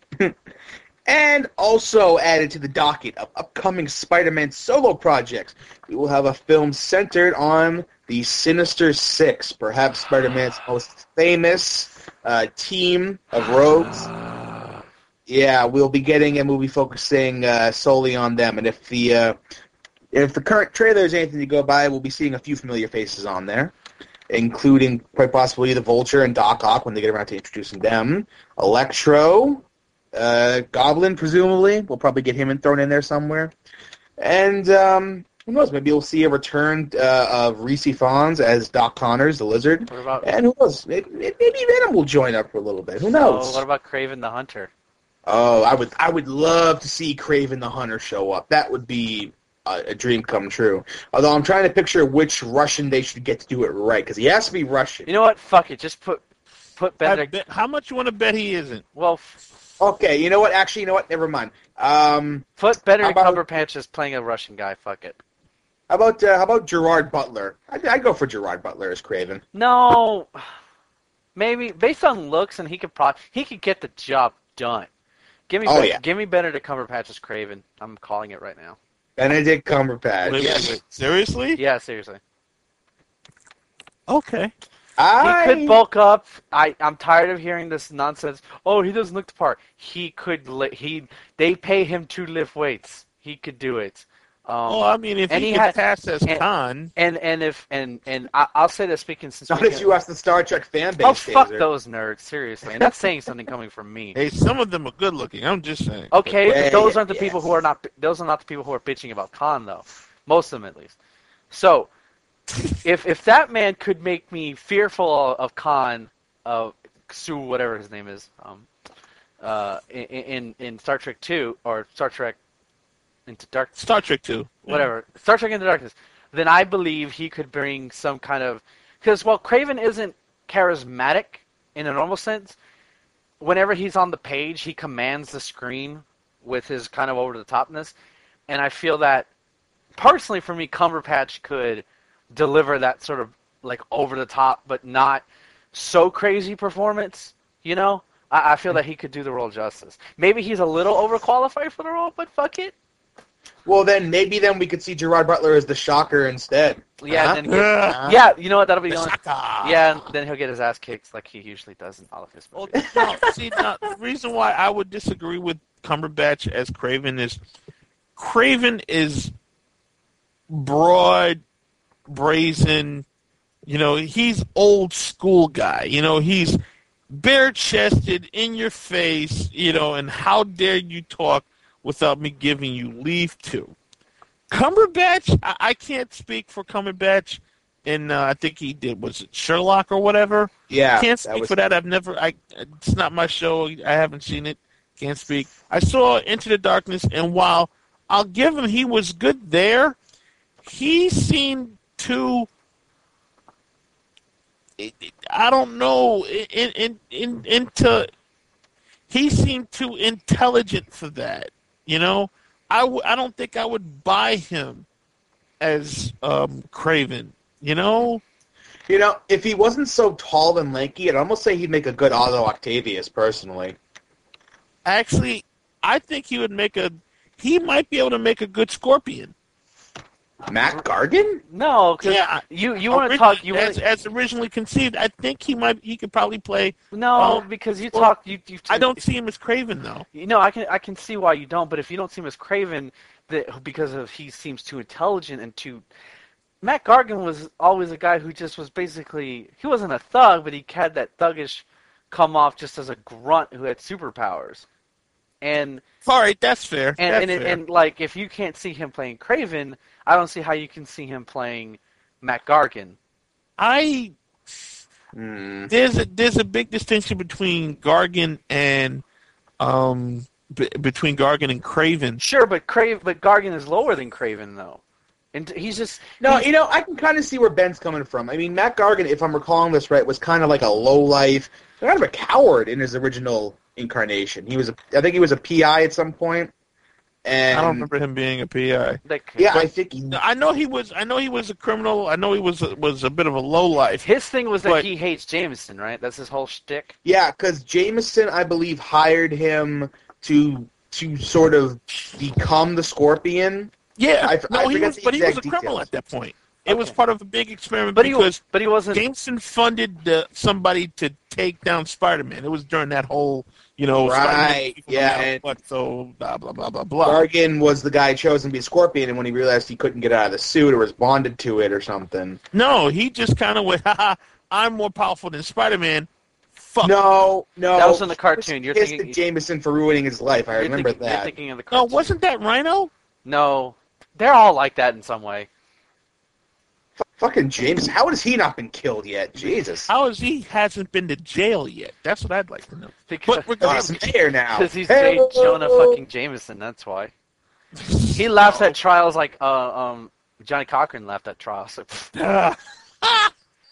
S5: And also added to the docket of upcoming Spider-Man solo projects, we will have a film centered on the Sinister Six, perhaps Spider-Man's most famous uh, team of rogues. Yeah, we'll be getting a movie focusing uh, solely on them, and if the uh, if the current trailer is anything to go by, we'll be seeing a few familiar faces on there, including quite possibly the Vulture and Doc Ock when they get around to introducing them. Electro, uh, Goblin, presumably. We'll probably get him in, thrown in there somewhere. And um, who knows, maybe we'll see a return uh, of Reese Fonz as Doc Connors, the Lizard.
S1: What about
S5: And who knows, maybe, maybe Venom will join up for a little bit. Who
S1: oh,
S5: knows?
S1: what about Craven the Hunter?
S5: Oh, I would I would love to see Craven the Hunter show up. That would be a, a dream come true. Although I'm trying to picture which Russian they should get to do it right, because he has to be Russian.
S1: You know what? Fuck it. Just put put
S3: I
S1: Benedict.
S3: bet- how much you want to bet he isn't?
S1: Well, f-
S5: Okay, you know what? Actually, you know what? Never mind. Um,
S1: put Benedict
S5: How about-
S1: Cumberbatch as playing a Russian guy. Fuck it.
S5: how about uh, how about Gerard Butler? I'd, I'd go for Gerard Butler as Craven.
S1: No, maybe based on looks, and he could pro- he could get the job done. Give me,
S5: Oh,
S1: Ben-
S5: yeah.
S1: give me Benedict Cumberbatch as Craven. I'm calling it right now.
S5: Benedict Cumberbatch.
S3: Wait,
S5: yes.
S3: wait, wait. Seriously?
S1: Yeah, seriously.
S3: Okay.
S5: I
S1: He could bulk up. I I'm tired of hearing this nonsense. Oh, he doesn't look the part. He could. Li- he they pay him to lift weights. He could do it. Um,
S3: Well, I mean, if
S1: and
S3: he,
S1: he
S3: could
S1: had-
S3: pass as
S1: and-
S3: Khan,
S1: and and if and and I, I'll say this speaking since
S5: not
S1: we
S5: if
S1: can-
S5: you ask the Star Trek fan base.
S1: Oh fuck
S5: Taser.
S1: those nerds! Seriously, and that's saying something coming from me.
S3: hey, some of them are good looking. I'm just saying.
S1: Okay,
S5: Yeah,
S1: but those
S5: yeah,
S1: aren't the
S5: yeah.
S1: people who are not. Those are not the people who are bitching about Khan, though. Most of them, at least. So, if if that man could make me fearful of Khan, of Sue, whatever his name is, um, uh, in in, in Star Trek Two or Star Trek Into Dark,
S3: Star Trek two.
S1: whatever, Star Trek Into Darkness, then I believe he could bring some kind of because while Craven isn't charismatic in a normal sense, whenever he's on the page, he commands the screen with his kind of over the topness, and I feel that personally for me, Cumberbatch could deliver that sort of like over the top, but not so crazy performance. You know, I, I feel that he could do the role justice. Maybe he's a little overqualified for the role, but fuck it.
S5: Well, then maybe then we could see Gerard Butler as the Shocker instead.
S1: Yeah,
S5: Huh?
S1: and then get,
S3: Uh,
S1: yeah, you know what? That'll be the
S3: the
S1: only.
S3: Shaka.
S1: Yeah, and then he'll get his ass kicked like he usually does in all of his
S3: Well,
S1: movies.
S3: no, see, now, the reason why I would disagree with Cumberbatch as Craven is Craven is broad, brazen. You know, he's old school guy. You know, he's bare chested, in your face. You know, and how dare you talk without me giving you leave to? Cumberbatch, I, I can't speak for Cumberbatch. And uh, I think he did, was it Sherlock or whatever?
S5: Yeah.
S3: Can't
S5: that
S3: speak
S5: was-
S3: for that. I've never. I. It's not my show. I haven't seen it. Can't speak. I saw Into the Darkness, and while I'll give him, he was good there. He seemed to. I don't know. In in in into. He seemed too intelligent for that. You know, I, w- I don't think I would buy him as um, Craven. You know.
S5: You know, if he wasn't so tall and lanky, I'd almost say he'd make a good Otto Octavius, personally.
S3: Actually, I think he would make a. He might be able to make a good Scorpion.
S5: Matt Gargan?
S1: No, because
S3: Yeah,
S1: you you want to
S3: Orig-
S1: talk. You
S3: as,
S1: wanna,
S3: as originally conceived. I think he might. He could probably play.
S1: no,
S3: Oh,
S1: because you
S3: well,
S1: talk. You, you
S3: I don't see him as Craven though.
S1: You know, I can I can see why you don't, but if you don't see him as Craven, that because of he seems too intelligent and too. Matt Gargan was always a guy who just was basically he wasn't a thug, but he had that thuggish come off just as a grunt who had superpowers, and
S3: All right, that's fair.
S1: and
S3: that's
S1: and, and,
S3: fair.
S1: and like if you can't see him playing Craven, I don't see how you can see him playing Matt Gargan.
S3: I
S5: Hmm.
S3: there's a there's a big distinction between Gargan and um b- between Gargan and Craven.
S1: Sure, but Crave but Gargan is lower than Craven though, and he's just
S5: No,
S1: he's-
S5: you know, I can kind of see where Ben's coming from. I mean, Matt Gargan, if I'm recalling this right, was kind of like a low-life, kind of a coward in his original incarnation. He was, a, I think he was a P I at some point, and
S3: I don't remember him being a P I.
S1: like,
S5: yeah,
S1: but
S5: I think he,
S3: I know he was. I know he was a criminal. I know he was a, was a bit of a low life.
S1: his thing was that
S3: but-
S1: he hates Jameson, right? That's his whole shtick.
S5: yeah, because Jameson, I believe, hired him to to sort of become the Scorpion.
S3: Yeah,
S5: I f-
S3: no,
S5: I
S3: he
S5: forget
S3: was,
S5: the
S3: but he was a
S5: exact
S3: criminal
S5: details.
S3: at that point. It was
S1: Okay.
S3: part of a big experiment
S1: But he
S3: because
S1: but he wasn't.
S3: Jameson funded the, somebody to take down Spider-Man. It was during that whole, you know,
S5: Right,
S3: Spider-Man from
S5: yeah,
S3: now,
S5: and-
S3: what, so blah blah blah blah blah.
S5: Gargan was the guy chosen to be Scorpion, and when he realized he couldn't get out of the suit or was bonded to it or something.
S3: No, he just kind of went, haha, I'm more powerful than Spider-Man. Fuck.
S5: No, no.
S1: That was in the cartoon. You're
S5: Pissed
S1: thinking-
S5: at Jameson for ruining his life. I
S1: you're
S5: remember
S1: thinking, You're
S5: that.
S1: thinking of the
S3: No,
S1: cartoon.
S3: wasn't that Rhino?
S1: No, they're all like that in some way.
S5: F- fucking James, how has he not been killed yet? Jesus.
S3: How is he hasn't been to jail yet? That's what I'd like to know.
S1: Because
S3: But
S5: Oh,
S3: regardless,
S5: he's mayor now.
S1: because he's
S5: Hey!
S1: J. Jonah fucking Jameson. That's why. He laughs at trials like uh, um Johnny Cochran laughed at trials. So,
S3: Ah,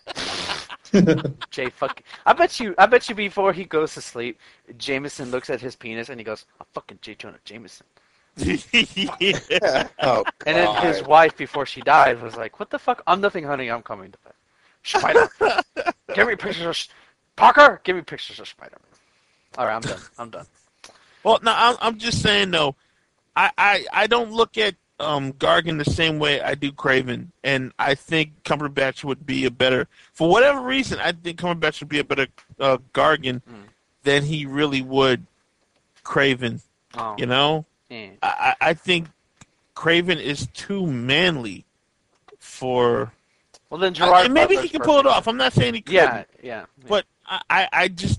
S1: Jay fucking. I bet you. I bet you before he goes to sleep, Jameson looks at his penis and he goes, "I'm fucking J. Jonah Jameson."
S3: yeah.
S5: Oh,
S1: And then his
S5: God.
S1: wife, before she died, was like, "What the fuck? I'm nothing, honey. I'm coming to bed." Spider. Give me pictures of Parker. Give me pictures of Spider-Man. All right, I'm done. I'm done.
S3: Well, no, I'm, I'm just saying though, I, I, I don't look at um, Gargan the same way I do Craven, and I think Cumberbatch would be a better, for whatever reason, I think Cumberbatch would be a better uh, Gargan
S1: Mm.
S3: than he really would Craven.
S1: Oh,
S3: You know,
S1: eh.
S3: I, I I think Craven is too manly for.
S1: Well, then Gerard.
S3: and maybe he
S1: Butler's
S3: can pull it
S1: perfect.
S3: off. I'm not saying he couldn't.
S1: Yeah, yeah.
S3: But I, I, I just,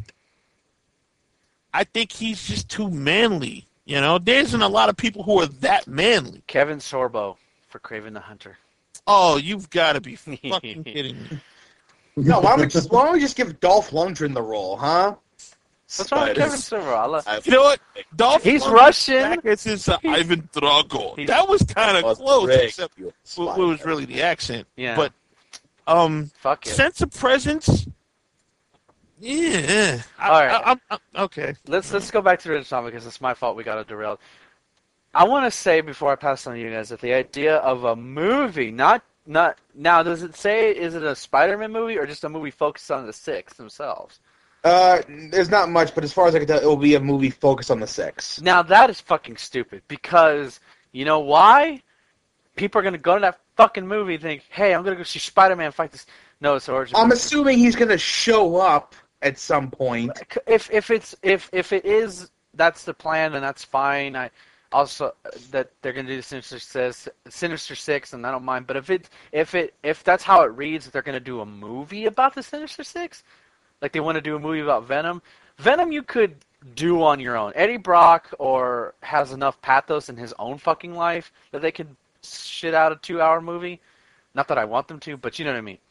S3: I think he's just too manly. You know, there isn't a lot of people who are that manly.
S1: Kevin Sorbo for Craven the Hunter.
S3: Oh, you've got to be fucking kidding me.
S5: No, why don't we just why don't we just give Dolph Lundgren the role, huh?
S1: What's wrong with Kevin
S5: Spiders.
S1: Sorbo? I love-
S5: I-
S3: You know what? Dolph
S1: He's
S3: Lundgren
S1: Russian.
S3: back as his uh,
S1: He's-
S3: Ivan Drago.
S1: he's-
S3: That was kind of
S5: was
S3: close,
S5: rigged.
S3: except it was really the accent.
S1: Yeah.
S3: But um,
S1: Fuck it.
S3: sense of presence. Yeah. I,
S1: All right.
S3: I, I, I, okay.
S1: Let's let's go back to the original topic because it's my fault we got it derailed. I want to say before I pass on to you guys that the idea of a movie, not not now, does it say is it a Spider-Man movie or just a movie focused on the Six themselves?
S5: Uh, there's not much, but as far as I can tell, it will be a movie focused on the Six.
S1: Now that is fucking stupid because You know why? People are going to go to that fucking movie and think, hey, I'm going to go see Spider-Man fight this. No, it's origin.
S5: I'm assuming he's going to show up at some point.
S1: If if it's if if it is, that's the plan, then that's fine. I also that they're going to do the Sinister Six, Sinister Six, and I don't mind. But if it if it if that's how it reads, that they're going to do a movie about the Sinister Six, like they want to do a movie about Venom. Venom, you could do on your own. Eddie Brock or has enough pathos in his own fucking life that they could shit out a two-hour movie. Not that I want them to, but you know what I mean.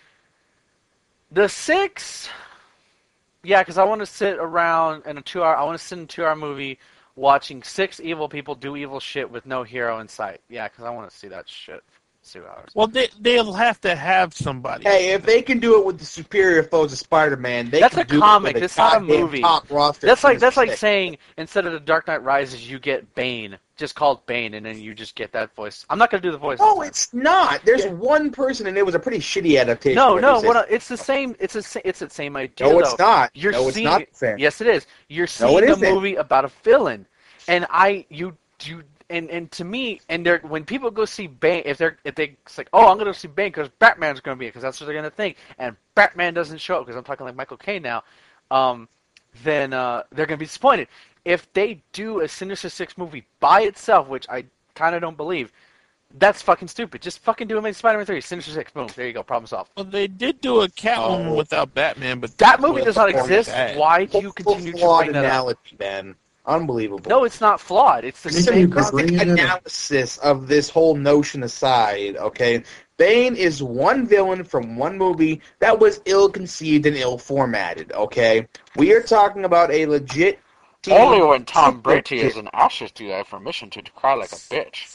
S1: The Six, yeah, because I want to sit around in a two-hour. I want to sit in a two-hour movie watching six evil people do evil shit with no hero in sight. Yeah, because I want to see that shit. For two hours.
S3: Well, they they'll have to have somebody.
S5: Hey, if they can do it with the superior foes of Spider-Man, they
S1: that's
S5: can
S1: a
S5: do
S1: comic.
S5: it with
S1: That's not a
S5: goddamn
S1: movie.
S5: Top roster
S1: That's like that's like
S5: Sinister Six.
S1: saying instead of the Dark Knight Rises, you get Bane, just called Bane, and then you just get that voice. I'm not gonna do the voice.
S5: No, it's not. There's one person, and it was a pretty shitty adaptation.
S1: No,
S5: of
S1: no,
S5: this.
S1: what I- it's the same. It's a, sa- it's the same idea.
S5: No, it's
S1: though.
S5: not.
S1: You're
S5: no, it's
S1: seeing,
S5: not the same.
S1: Yes, it is. You're seeing
S5: it
S1: a
S5: isn't.
S1: movie about a villain, and I, you, you, and and to me, and they're when people go see Bane, if they're if they it's like, oh, I'm gonna see Bane because Batman's gonna be it because that's what they're gonna think, and Batman doesn't show up because I'm talking like Michael Caine now, um, then uh, they're gonna be disappointed. If they do a Sinister Six movie by itself, which I kind of don't believe. That's fucking stupid. Just fucking do Amazing Spider-Man three, Sinister Six, boom, there you go, problem solved.
S3: Well, they did do a Catwoman
S5: Oh.
S3: without Batman, but
S1: That movie does not
S3: Well,
S1: exist.
S3: that-
S1: Why do you continue to
S5: flawed
S1: bring that up?
S5: analogy, man. Unbelievable.
S1: No, it's not flawed. It's the
S4: Maybe
S1: same
S4: you could
S1: concept.
S4: bring it in.
S5: analysis of this whole notion aside, okay? Bane is one villain from one movie that was ill-conceived and ill-formatted, okay? We are talking about a legit team.
S1: Only when Tom Brady is in ashes do I have permission to cry like a bitch.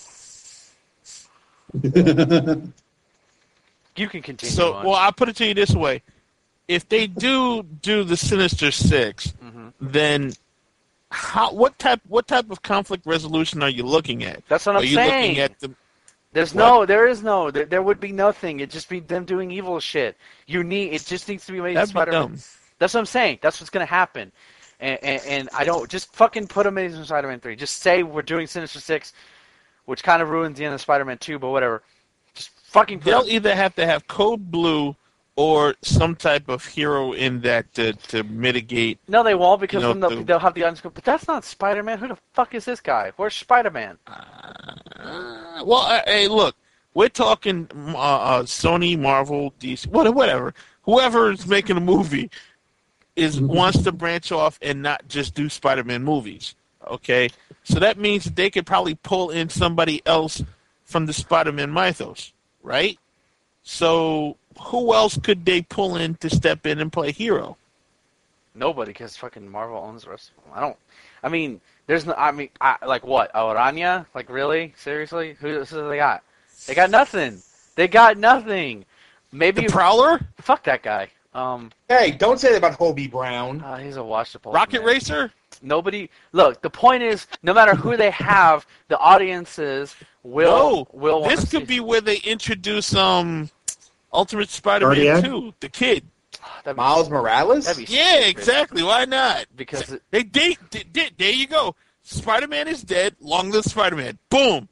S1: You can continue
S3: So,
S1: on.
S3: well, I'll put it to you this way: if they do do the Sinister Six,
S1: Mhm.
S3: then how? What type? What type of conflict resolution are you looking at?
S1: That's what
S3: Are
S1: I'm
S3: you
S1: saying.
S3: looking at the?
S1: There's
S3: What?
S1: no, there is no, there, there would be nothing. It'd just be them doing evil shit. You need, it just needs to be Amazing
S3: That'd be
S1: Spider-Man.
S3: dumb.
S1: That's what I'm saying. That's what's gonna happen. And, and, and I don't just fucking put Amazing Spider-Man three. Just say we're doing Sinister Six, which kind of ruins the end of Spider-Man two, but whatever. Just fucking put
S3: They'll
S1: it.
S3: either have to have Code Blue or some type of hero in that to, to mitigate.
S1: No, they won't because
S3: You know,
S1: then they'll,
S3: the-
S1: they'll have the audience go, but that's not Spider-Man. Who the fuck is this guy? Where's Spider-Man?
S3: Uh, well, uh, hey, look, we're talking uh, uh, Sony, Marvel, D C, what- whatever. Whoever is making a movie is wants to branch off and not just do Spider-Man movies. Okay, so that means that they could probably pull in somebody else from the Spider-Man mythos, right? So who else could they pull in to step in and play hero?
S1: Nobody, because fucking Marvel owns the rest of them. I don't. I mean, there's no. I mean, I, like what? Aranya? Like really? Seriously? Who, who do they got? They got nothing. They got nothing. Maybe
S3: The Prowler,
S1: fuck that guy. Um,
S5: Hey, don't say that about Hobie Brown.
S1: uh, he's a washable.
S3: Rocket
S1: man.
S3: Racer.
S1: Nobody. Look, the point is, no matter who they have, the audiences will
S3: No,
S1: will. wanna
S3: this could
S1: see-
S3: be where they introduce um Ultimate Spider-Man
S4: Cardiac?
S3: two, the kid.
S1: That'd be-
S5: Miles Morales?
S1: That'd be
S3: Yeah,
S1: stupid,
S3: exactly. Why not?
S1: Because it,
S3: They did. They, they, there you go. Spider-Man is dead. Long live Spider-Man. Boom.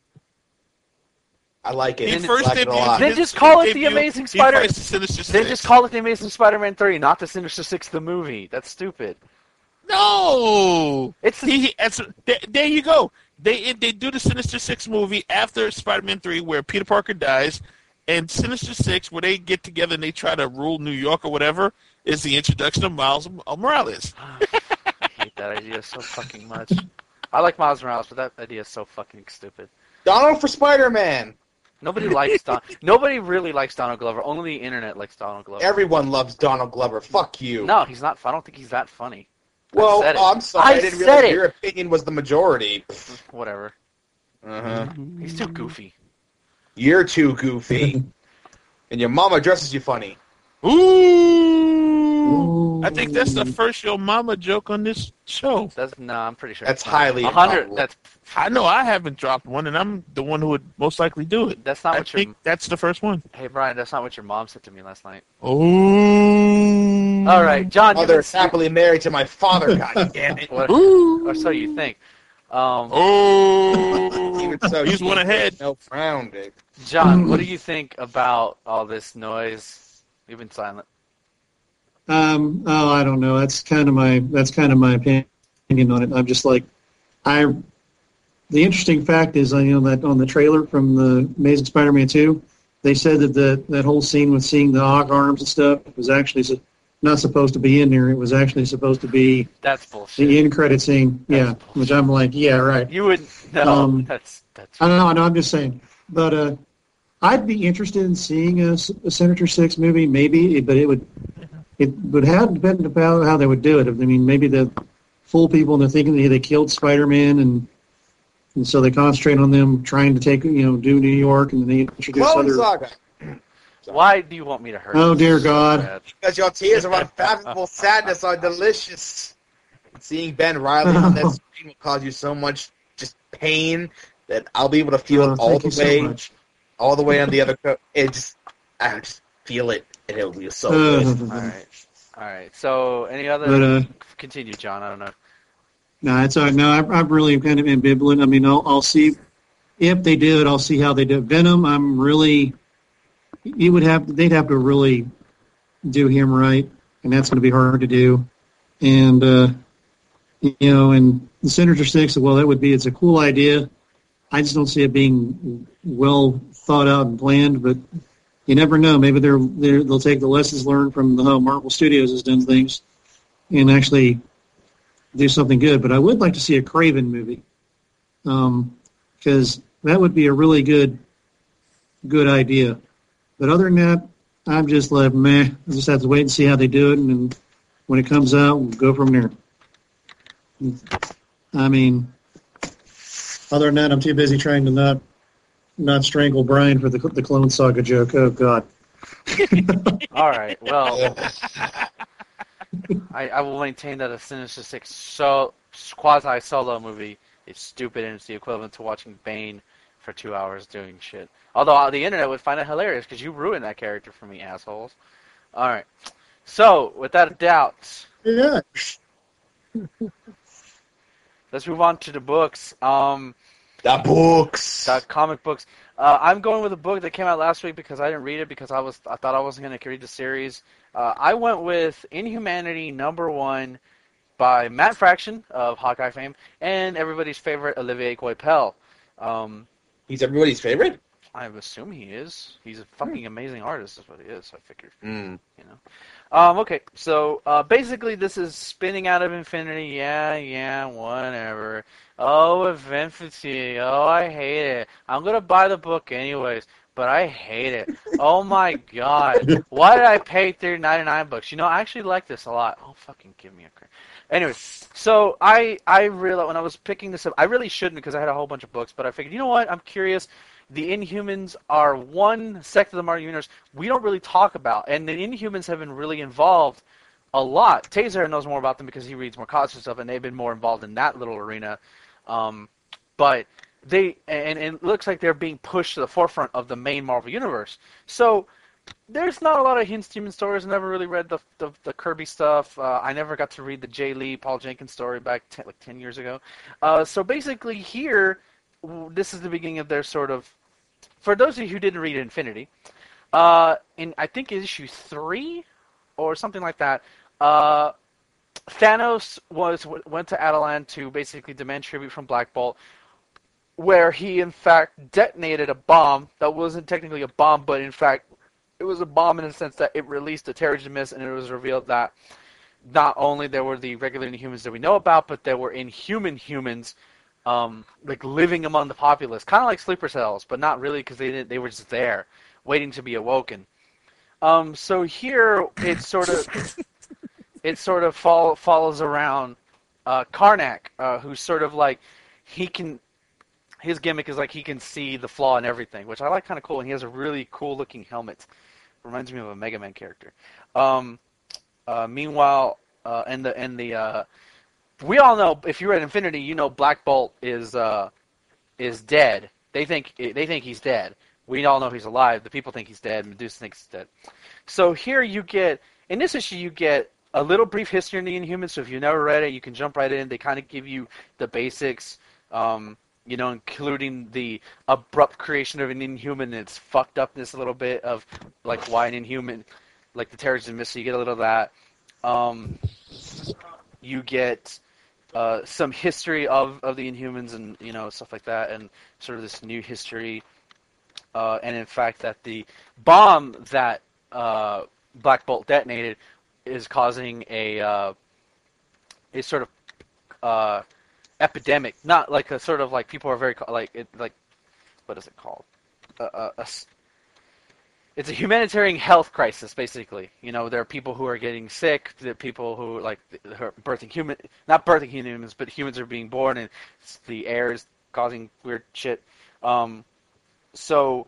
S5: I like it.
S3: He
S1: Then-
S3: first
S5: I like it a
S3: debuted.
S5: lot.
S1: Then
S3: his-
S1: just call it
S3: his
S1: the
S3: debut,
S1: Amazing
S3: he
S1: Spider-
S3: fights the Sinister
S1: then
S3: Six.
S1: just call it the Amazing Spider-Man three, not the Sinister Six, the movie. That's stupid.
S3: No.
S1: It's the,
S3: He, he, that's, there, there you go. They they do the Sinister Six movie after Spider-Man three, where Peter Parker dies, and Sinister Six, where they get together and they try to rule New York or whatever, is the introduction of Miles Morales.
S1: I hate that idea so fucking much. I like Miles Morales, but that idea is so fucking stupid.
S5: Donald for Spider-Man.
S1: Nobody likes Don. Nobody really likes Donald Glover. Only the internet likes Donald Glover.
S5: Everyone loves Donald Glover. Fuck you.
S1: No, he's not. I don't think he's that funny.
S5: well,
S1: said it.
S5: oh, I'm sorry.
S1: I
S5: I, didn't
S1: said
S5: realize
S1: it.
S5: your opinion was the majority.
S1: Whatever.
S5: Uh-huh.
S1: He's too goofy.
S5: You're too goofy. And your mama dresses you funny.
S3: Ooh. I think that's the first Yo Mama joke on this show.
S1: That's no. I'm pretty sure
S5: That's
S1: it's not.
S5: highly
S1: A hundred.
S5: improbable.
S1: That's
S3: I know I haven't dropped one, and I'm the one who would most likely do it.
S1: that's not
S3: I
S1: what your.
S3: think that's the first one.
S1: Hey Brian, that's not what your mom said to me last night.
S3: Ooh.
S1: All right, John.
S5: Mother
S1: You've
S5: is happily married to my father, god damn it.
S1: been, what,
S3: Ooh.
S1: or so you think. Um,
S3: Oh.
S5: Even so,
S3: He's one ahead.
S5: No frown, Dick.
S1: John, what do you think about all this noise? You've been silent.
S4: Um, oh, I don't know. That's kind of my that's kind of my opinion on it. I'm just like, I. The interesting fact is, you know, that on the trailer from the Amazing Spider-Man two, they said that the that whole scene with seeing the hog arms and stuff was actually su- not supposed to be in there. It was actually supposed to be
S1: That's bullshit.
S4: the end credit scene.
S1: That's
S4: yeah,
S1: bullshit.
S4: which I'm like, yeah, right.
S1: You would no.
S4: Um,
S1: that's that's.
S4: I don't know. I know. I'm just saying, but uh, I'd be interested in seeing a, a Senator Six movie, maybe, but it would it would have to depend upon how they would do it. I mean, maybe the fool people and they're thinking that they killed Spider-Man, and and so they concentrate on them trying to take, you know, do New York, and then they introduce
S5: Clone
S4: other.
S5: Saga.
S1: Why do you want me to hurt?
S4: Oh,
S1: you
S4: dear
S1: so
S4: God.
S1: bad?
S5: Because your tears of unfathomable sadness are delicious. Seeing Ben Riley on that screen will cause you so much just pain that I'll be able to feel
S4: Oh,
S5: it all
S4: thank
S5: the
S4: you so
S5: way,
S4: much.
S5: all the way on the other. Co- it just, I just feel it, and it'll be so
S4: Uh,
S5: good.
S1: All right, all right. So, any other?
S4: But uh,
S1: Continue, John. I don't know.
S4: no, it's all right. No, I'm, I'm really kind of ambivalent. I mean, I'll, I'll see if they do it. I'll see how they do it. Venom. I'm really. You would have. They'd have to really do him right, and that's going to be hard to do. And uh, you know, and the Senator Six. Well, that would be. It's a cool idea. I just don't see it being well thought out and planned. But you never know. Maybe they're, they're they'll take the lessons learned from the how Marvel Studios has done things, and actually do something good. But I would like to see a Kraven movie, because um, that would be a really good, good idea. But other than that, I'm just like, meh. I just have to wait and see how they do it, and then when it comes out, we'll go from there. I mean, other than that, I'm too busy trying to not not strangle Brian for the the Clone Saga joke. Oh God.
S1: All right. Well, I, I will maintain that a Sinister Six so quasi solo movie is stupid, and it's the equivalent to watching Bane for two hours doing shit. Although the internet would find it hilarious because you ruined that character for me, assholes. All right. So, without a doubt,
S4: Yeah.
S1: let's move on to the books. Um,
S5: The books.
S1: the comic books. Uh, I'm going with a book that came out last week because I didn't read it because I was I thought I wasn't going to read the series. Uh, I went with Inhumanity number one by Matt Fraction of Hawkeye fame and everybody's favorite Olivier Coipel. Um,
S5: He's everybody's favorite?
S1: I assume he is. He's a fucking amazing artist, is what he is. I figured,
S5: Mm.
S1: you know. Um, okay, so uh, basically this is spinning out of infinity. Yeah, yeah, whatever. Oh, event fatigue. Oh, I hate it. I'm gonna buy the book anyways, but I hate it. Oh my god, why did I pay three ninety-nine bucks? You know, I actually like this a lot. Oh, fucking give me a credit. Anyways, so I I realized when I was picking this up, I really shouldn't because I had a whole bunch of books, but I figured, you know what? I'm curious. The Inhumans are one sect of the Marvel Universe we don't really talk about, and the Inhumans have been really involved a lot. Taser knows more about them because he reads more comics and stuff, and they've been more involved in that little arena. Um, but they and, and it looks like they're being pushed to the forefront of the main Marvel Universe. So there's not a lot of Hints Human stories. I never really read the the, the Kirby stuff. Uh, I never got to read the Jay Lee, Paul Jenkins story back ten, like ten years ago. Uh, so basically here, this is the beginning of their sort of, for those of you who didn't read Infinity, uh, in I think issue three or something like that, uh, Thanos was went to Adelan to basically demand tribute from Black Bolt, where he in fact detonated a bomb that wasn't technically a bomb, but in fact it was a bomb in the sense that it released a Terrigen Mist, and it was revealed that not only there were the regular Inhumans that we know about, but there were Inhuman humans, um, like living among the populace, kind of like sleeper cells, but not really because they didn't. They were just there, waiting to be awoken. Um, so here it sort of it sort of fall, follows around uh, Karnak, uh, who's sort of like he can. His gimmick is like he can see the flaw in everything, which I like, kind of cool, and he has a really cool looking helmet. Reminds me of a Mega Man character. Um, uh, meanwhile, uh, and the and the uh, we all know, if you're at Infinity, you know Black Bolt is uh, is dead. They think they think he's dead. We all know he's alive. The people think he's dead. Medusa thinks he's dead. So here you get, in this issue, you get a little brief history of the Inhumans. So if you've never read it, you can jump right in. They kind of give you the basics. Um, you know, including the abrupt creation of an Inhuman and its fucked upness a little bit of, like, why an Inhuman, like the Terrigen Mist, so you get a little of that. Um, you get uh, some history of, of the Inhumans and, you know, stuff like that, and sort of this new history. Uh, and in fact, that the bomb that uh, Black Bolt detonated is causing a uh, a sort of uh, epidemic, not like a sort of like people are very like it like what is it called? A, a, a, it's a humanitarian health crisis, basically. You know, there are people who are getting sick. There are people who like who are birthing human, not birthing humans, but humans are being born, and the air is causing weird shit. Um, so,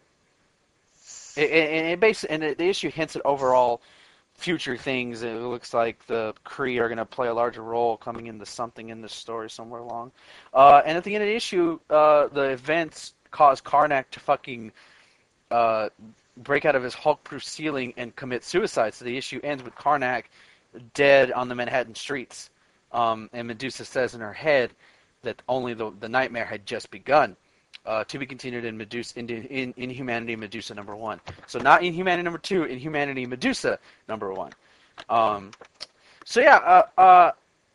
S1: it, it, it basically, and the issue hints at overall future things. It looks like the Kree are going to play a larger role coming into something in this story somewhere along. Uh, and at the end of the issue, uh, the events cause Karnak to fucking uh, break out of his Hulk-proof ceiling and commit suicide. So the issue ends with Karnak dead on the Manhattan streets. Um, and Medusa says in her head that only the, the nightmare had just begun. Uh, to be continued in Medusa in, in Inhumanity Medusa number one. So not Inhumanity number two, Inhumanity Medusa number one. Um, so yeah, uh, uh,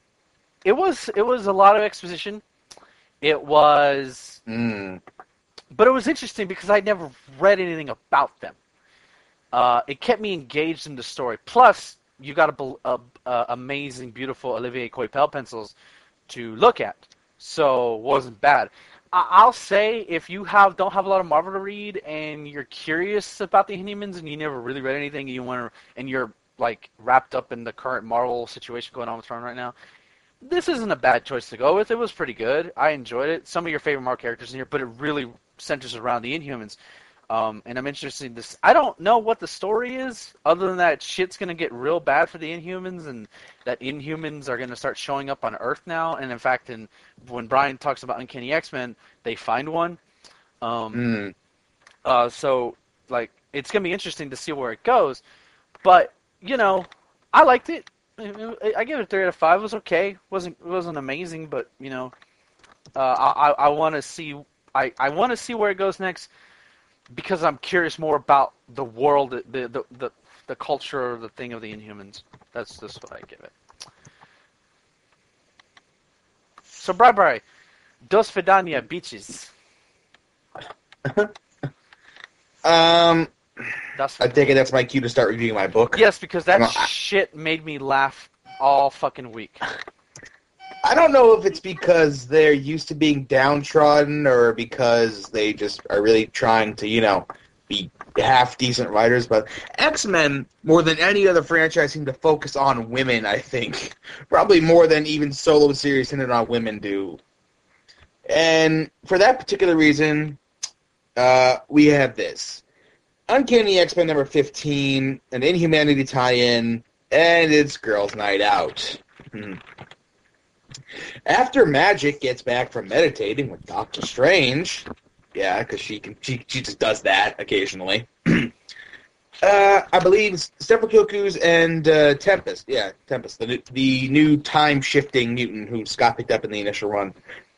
S1: it was it was a lot of exposition. It was,
S5: mm.
S1: but it was interesting because I'd never read anything about them. Uh, it kept me engaged in the story. Plus, you got a, a, a amazing, beautiful Olivier Coipel pencils to look at, so it wasn't bad. I'll say if you have don't have a lot of Marvel to read and you're curious about the Inhumans and you never really read anything and you want to and you're like wrapped up in the current Marvel situation going on with Tron right now, this isn't a bad choice to go with. It was pretty good. I enjoyed it. Some of your favorite Marvel characters in here, but it really centers around the Inhumans. Um, and I'm interested in this. I don't know what the story is, other than that shit's going to get real bad for the Inhumans, and that Inhumans are going to start showing up on Earth now. And in fact, in, when Brian talks about Uncanny X-Men, they find one. Um,
S5: Mm.
S1: uh, so, like, it's going to be interesting to see where it goes. But, you know, I liked it. I, I give it a three out of five. It was okay. wasn't It wasn't amazing, but, you know, uh, I, I want to see I, I want to see where it goes next, because I'm curious more about the world, the the the, the culture, the thing of the Inhumans. That's just what I give it. So, bye bye. Dos Vidania beaches.
S5: Um,
S1: Dos
S5: I take it that's my cue to start reviewing my book.
S1: Yes, because that
S5: I'm a-
S1: shit made me laugh all fucking week.
S5: I don't know if it's because they're used to being downtrodden or because they just are really trying to, you know, be half-decent writers, but X-Men, more than any other franchise, seem to focus on women, I think. Probably more than even solo series centered on women do. And for that particular reason, uh, we have this. Uncanny X-Men number fifteen, an Inhumanity tie-in, and it's Girls' Night Out. Hmm. After Magic gets back from meditating with Doctor Strange, yeah, because she can, she she just does that occasionally. uh, I believe Stephakokus and uh, Tempest, yeah, Tempest, the the new time shifting mutant who Scott picked up in the initial run.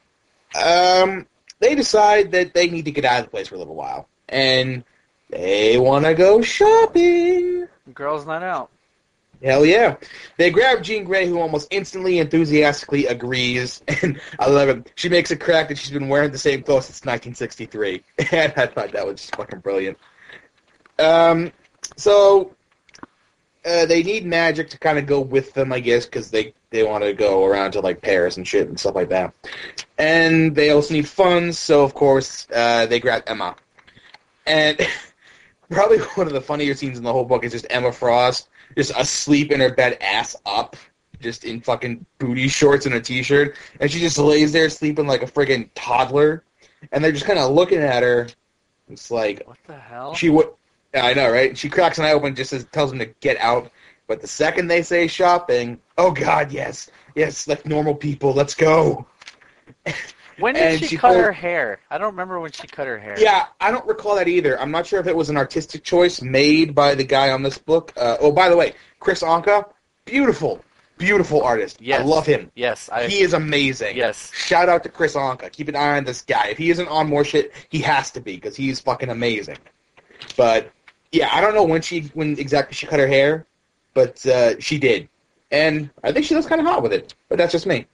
S5: Um, they decide that they need to get out of the place for a little while, and they want to go shopping.
S1: Girls' Night Out.
S5: Hell yeah. They grab Jean Grey, who almost instantly enthusiastically agrees, and I love it. She makes a crack that she's been wearing the same clothes since nineteen sixty-three, and I thought that was just fucking brilliant. Um, so, uh, they need Magic to kind of go with them, I guess, because they, they want to go around to, like, Paris and shit and stuff like that. And they also need funds, so, of course, uh, they grab Emma. And probably one of the funnier scenes in the whole book is just Emma Frost just asleep in her bed, ass up, just in fucking booty shorts and a t-shirt, and she just lays there sleeping like a friggin' toddler, and they're just kind of looking at her. It's like,
S1: What the hell?
S5: she would. Yeah, I know, right? She cracks an eye open, and just says, tells them to get out. But the second they say shopping, oh god, yes, yes, like normal people, let's go.
S1: When did
S5: and
S1: she,
S5: she
S1: cut
S5: told-
S1: her hair? I don't remember when she cut her hair.
S5: Yeah, I don't recall that either. I'm not sure if it was an artistic choice made by the guy on this book. Uh, oh, by the way, Chris Anka, beautiful. Beautiful artist.
S1: Yes.
S5: I love him.
S1: Yes, I.
S5: He is amazing.
S1: Yes.
S5: Shout out to Chris Anka. Keep an eye on this guy. If he isn't on more shit, he has to be because he's fucking amazing. But yeah, I don't know when she when exactly she cut her hair, but uh, she did, and I think she looks kind of hot with it. But that's just me.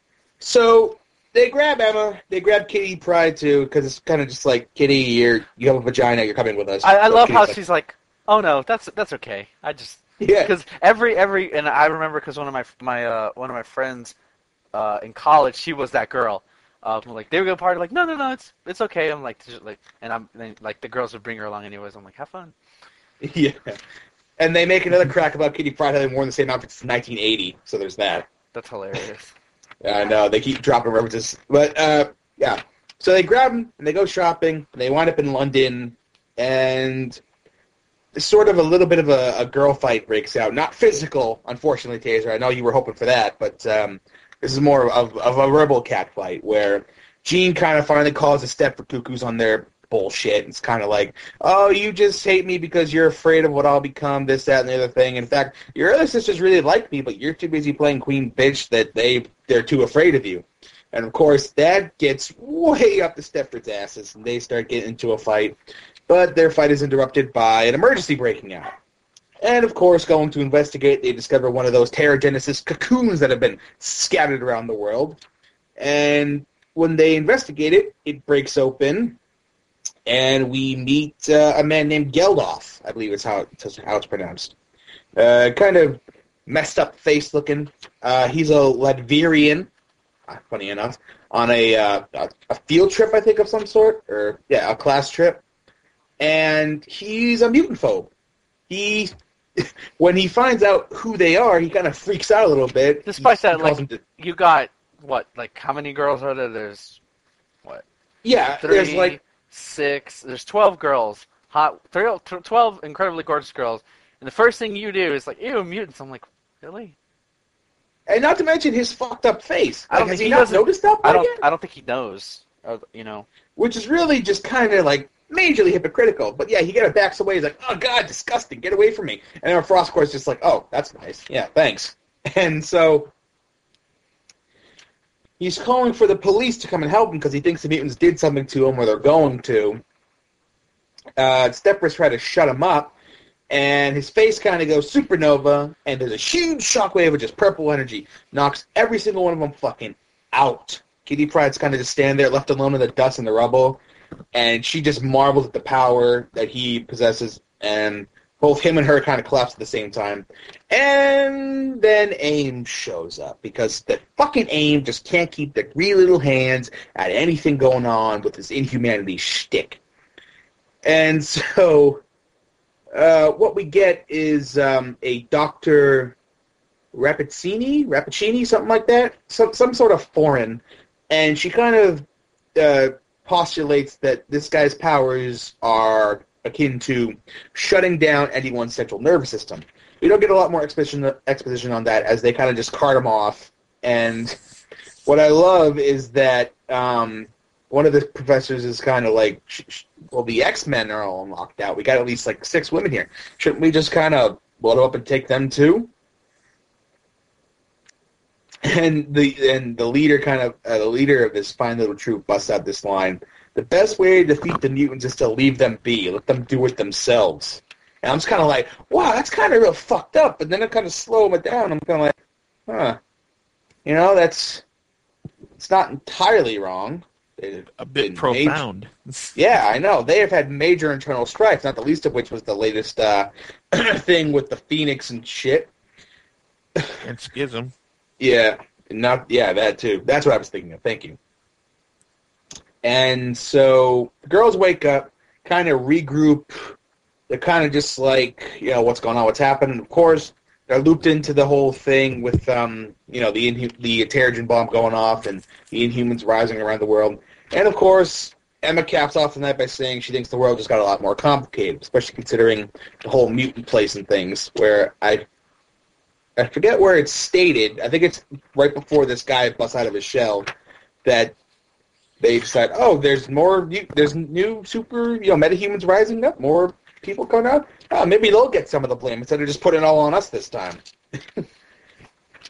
S5: So they grab Emma. They grab Kitty Pryde too because it's kind of just like Kitty, you're you have a vagina. You're coming with us.
S1: I, I
S5: So
S1: love
S5: Kitty's
S1: how
S5: like,
S1: she's like, "Oh no, that's that's okay. I just."
S5: yeah.
S1: Because every every and I remember because one of my my uh, one of my friends uh, in college, she was that girl. Um, like they would go party, like no no no, it's it's okay. I'm like just, like and I'm then, like the girls would bring her along anyways. I'm like have fun.
S5: Yeah. And they make another crack about Kitty Pryde having worn the same outfit since nineteen eighty. So there's that.
S1: That's hilarious.
S5: I know they keep dropping references, but uh, yeah. So they grab him and they go shopping. And they wind up in London, and sort of a little bit of a, a girl fight breaks out. Not physical, unfortunately, Taser. I know you were hoping for that, but um, this is more of, of a rebel cat fight where Jean kind of finally calls a step for cuckoos on their bullshit. It's kind of like, oh, you just hate me because you're afraid of what I'll become, this, that, and the other thing. In fact, your other sisters really like me, but you're too busy playing queen bitch that they, they're too afraid of you. And, of course, that gets way up the Stepford's asses, and they start getting into a fight. But their fight is interrupted by an emergency breaking out. And, of course, going to investigate, they discover one of those Terrigenesis cocoons that have been scattered around the world. And when they investigate it, it breaks open, and we meet uh, a man named Geldof, I believe is how, it's how it's pronounced. Uh, kind of messed up face looking. Uh, he's a Latvian, funny enough, on a, uh, a a field trip, I think, of some sort. Or, yeah, a class trip. And he's a mutant phobe. He, when he finds out who they are, he kind of freaks out a little bit.
S1: Despite
S5: He- he
S1: that,
S5: calls
S1: like
S5: them to-
S1: you got what? Like how many girls are there? There's what?
S5: yeah,
S1: Three,
S5: there's like,
S1: six. There's twelve girls. Hot. Three, twelve incredibly gorgeous girls. And the first thing you do is like, ew, mutants. I'm like, really?
S5: and not to mention his fucked up face.
S1: I don't
S5: Like, has
S1: think
S5: he,
S1: he
S5: not
S1: doesn't-
S5: noticed that
S1: I
S5: part
S1: don't.
S5: yet?
S1: I don't think he knows. Uh, you know.
S5: Which is really just kind of like majorly hypocritical. But yeah, he kind of backs away. He's like, oh god, disgusting, get away from me. And then Frostcore's just like, oh, that's nice. Yeah, thanks. And so he's calling for the police to come and help him because he thinks the mutants did something to him or they're going to. Uh, Steppers try to shut him up, and his face kind of goes supernova, and there's a huge shockwave of just purple energy. Knocks every single one of them fucking out. Kitty Pryde's kind of just standing there, left alone in the dust and the rubble, and she just marvels at the power that he possesses, and both him and her kind of collapse at the same time. And then AIM shows up, because the fucking AIM just can't keep the three little hands at anything going on with this inhumanity shtick. And so, uh, what we get is um, a Doctor Rappaccini, Rappaccini, something like that, some some sort of foreign, and she kind of uh, postulates that this guy's powers are akin to shutting down anyone's central nervous system. We don't get a lot more exposition exposition on that, as they kind of just cart him off. And what I love is that um, one of the professors is kind of like, sh- sh- well, the X-Men are all locked out. We got at least like six women here. Shouldn't we just kind of load up and take them too? And the and the leader kind of uh, the leader of this fine little troop busts out this line: "The best way to defeat the mutants is to leave them be. Let them do it themselves." And I'm just kind of like, wow, that's kind of real fucked up. But then I kind of slow it down. I'm kind of like, huh, you know, that's it's not entirely wrong. They've
S3: A bit
S5: been
S3: profound.
S5: Major, yeah, I know. They have had major internal strife, not the least of which was the latest uh, thing with the Phoenix and shit.
S3: And Schism.
S5: Yeah, not yeah, that too. That's what I was thinking of. Thank you. And so the girls wake up, kind of regroup. They're kind of just like, you know, what's going on, what's happening. Of course, they're looped into the whole thing with, um, you know, the Inhu- the Terrigen bomb going off and the Inhumans rising around the world. And of course, Emma caps off the night by saying she thinks the world just got a lot more complicated, especially considering the whole mutant place and things. Where I I forget where it's stated. I think it's right before this guy busts out of his shell that they decide, oh, there's more, there's new super, you know, metahumans rising up, more people coming out. Oh, maybe they'll get some of the blame instead of just putting it all on us this time.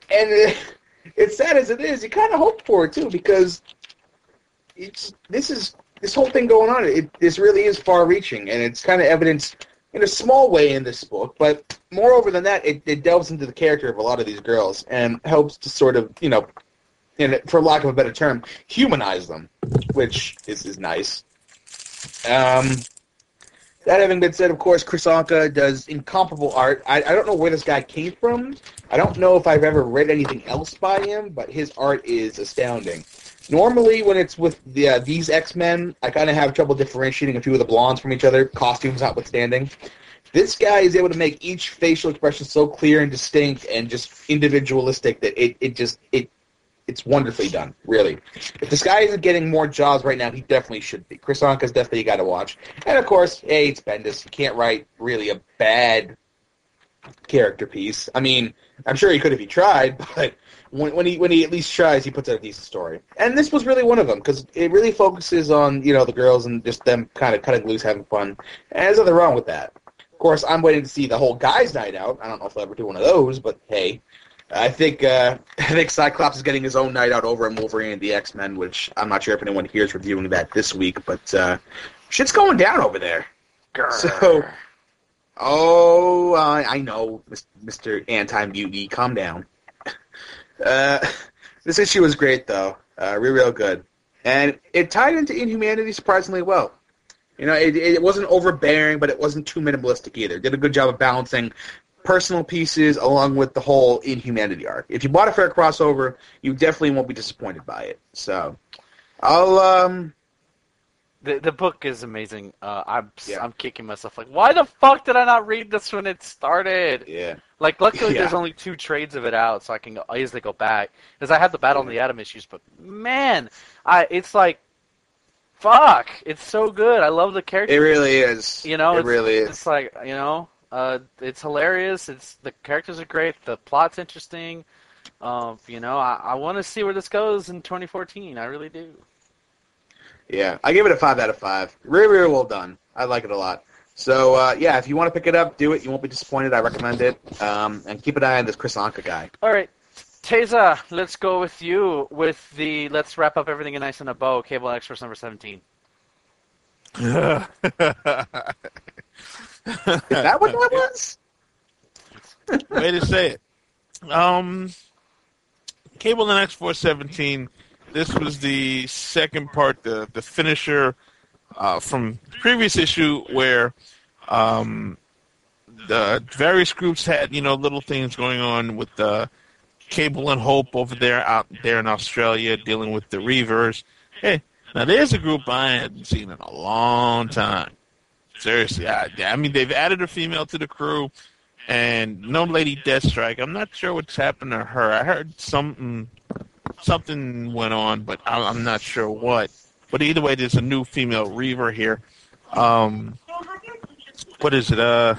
S5: and it, it's sad as it is, you kind of hoped for it too, because it's this is this whole thing going on. It this really is far-reaching, and it's kind of evidenced in a small way in this book. But moreover than that, it, it delves into the character of a lot of these girls and helps to sort of, you know, in, for lack of a better term, humanize them, which is, is nice. Um, that having been said, of course, Chris Anka does incomparable art. I, I don't know where this guy came from. I don't know if I've ever read anything else by him, but his art is astounding. Normally, when it's with the, uh, these X-Men, I kind of have trouble differentiating a few of the blondes from each other, costumes notwithstanding. This guy is able to make each facial expression so clear and distinct and just individualistic that it, it just it it's wonderfully done, really. If this guy isn't getting more jobs right now, he definitely should be. Chris Anka's definitely got to watch. And, of course, hey, it's Bendis. He can't write really a bad character piece. I mean, I'm sure he could if he tried, but when, when he when he at least tries, he puts out a decent story. And this was really one of them, because it really focuses on, you know, the girls and just them kind of cutting loose, having fun. And there's nothing wrong with that. Of course, I'm waiting to see the whole guys' night out. I don't know if I'll ever do one of those, but hey. I think uh, I think Cyclops is getting his own night out over in Wolverine and the X-Men, which I'm not sure if anyone here is reviewing that this week, but uh, shit's going down over there.
S1: Grr.
S5: So, oh, uh, I know, Mister Anti-Mutiny, calm down. Uh, this issue was great, though. Uh, real, real good. And it tied into Inhumanity surprisingly well. You know, it, it wasn't overbearing, but it wasn't too minimalistic either. It did a good job of balancing personal pieces along with the whole Inhumanity arc. If you bought a fair crossover, you definitely won't be disappointed by it. So, I'll um.
S1: The the book is amazing. Uh, I'm
S5: Yeah.
S1: I'm kicking myself like, why the fuck did I not read this when it started?
S5: Yeah.
S1: Like, luckily
S5: Yeah.
S1: there's only two trades of it out, so I can go, easily go back. Because I had the Battle on the Atom issues, but man, I it's like, fuck, it's so good. I love the character.
S5: It really is.
S1: You know,
S5: it
S1: it's,
S5: really is.
S1: It's like, you know, uh, it's hilarious. It's the characters are great. The plot's interesting. Um, you know, I, I want to see where this goes in twenty fourteen. I really do.
S5: Yeah, I give it a five out of five. Really, really well done. I like it a lot. So, uh, yeah, if you want to pick it up, do it. You won't be disappointed. I recommend it. Um, and keep an eye on this Chris Anka guy.
S1: All right, Teza, let's go with you with the let's wrap up everything in nice in a bow. Cable Express number seventeen.
S5: Is that what that was?
S3: Way to say it. Um, Cable and X four seventeen. This was the second part, the the finisher uh, from the previous issue, where um, the various groups had, you know, little things going on with the Cable and Hope over there, out there in Australia, dealing with the Reavers. Hey, now there's a group I hadn't seen in a long time. Seriously, I, I mean, they've added a female to the crew, and no Lady Deathstrike. I'm not sure what's happened to her. I heard something, something went on, but I'm, I'm not sure what. But either way, there's a new female Reaver here. Um, what is it? Uh,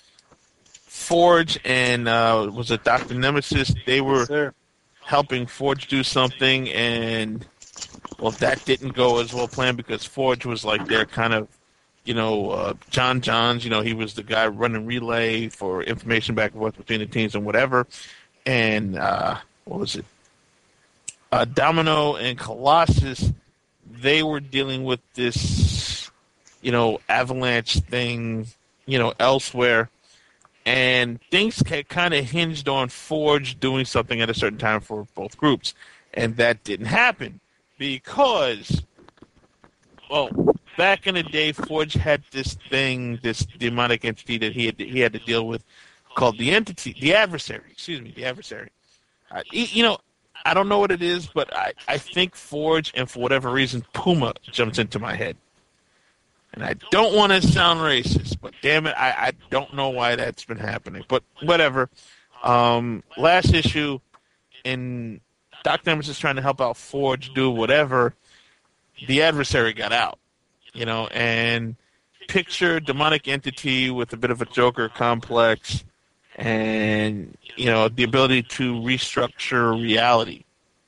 S3: Forge and uh, was it Doctor Nemesis? They were
S5: Sir.
S3: helping Forge do something, and well, that didn't go as well planned because Forge was like their kind of, you know, uh, John Johns. You know, he was the guy running relay for information back and forth between the teams and whatever. And uh, what was it? Uh, Domino and Colossus, they were dealing with this, you know, avalanche thing, you know, elsewhere. And things kind of hinged on Forge doing something at a certain time for both groups. And that didn't happen because, well, back in the day, Forge had this thing, this demonic entity that he had to, he had to deal with called the entity, the adversary, excuse me, the adversary. Uh, you know, I don't know what it is, but I, I think Forge, and for whatever reason, Puma jumps into my head. And I don't want to sound racist, but damn it, I, I don't know why that's been happening. But whatever. Um, last issue, in Doctor Nemesis trying to help out Forge do whatever, the adversary got out. You know, and picture demonic entity with a bit of a Joker complex and, you know, the ability to restructure reality.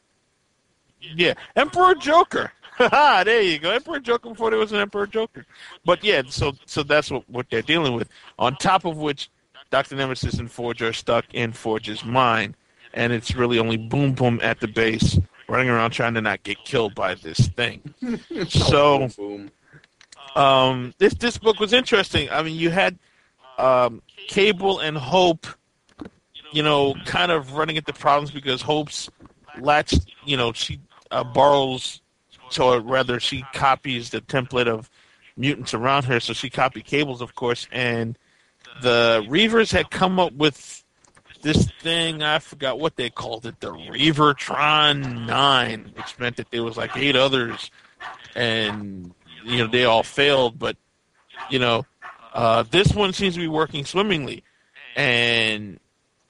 S3: Yeah, Emperor Joker. There you go. Emperor Joker before there was an Emperor Joker. But yeah, so so that's what, what they're dealing with. On top of which, Doctor Nemesis and Forge are stuck in Forge's mind. and it's really only Boom Boom at the base, running around trying to not get killed by this thing. So,
S5: Boom.
S3: um, this this book was interesting. I mean, you had um, Cable and Hope, you know, kind of running into problems because Hope's latch, you know, she uh, borrows, so rather she copies the template of mutants around her, so she copied Cable's, of course, and the Reavers had come up with this thing, I forgot what they called it, the Reavertron nine, which meant that there was like eight others, and, you know, they all failed, but, you know, uh, this one seems to be working swimmingly, and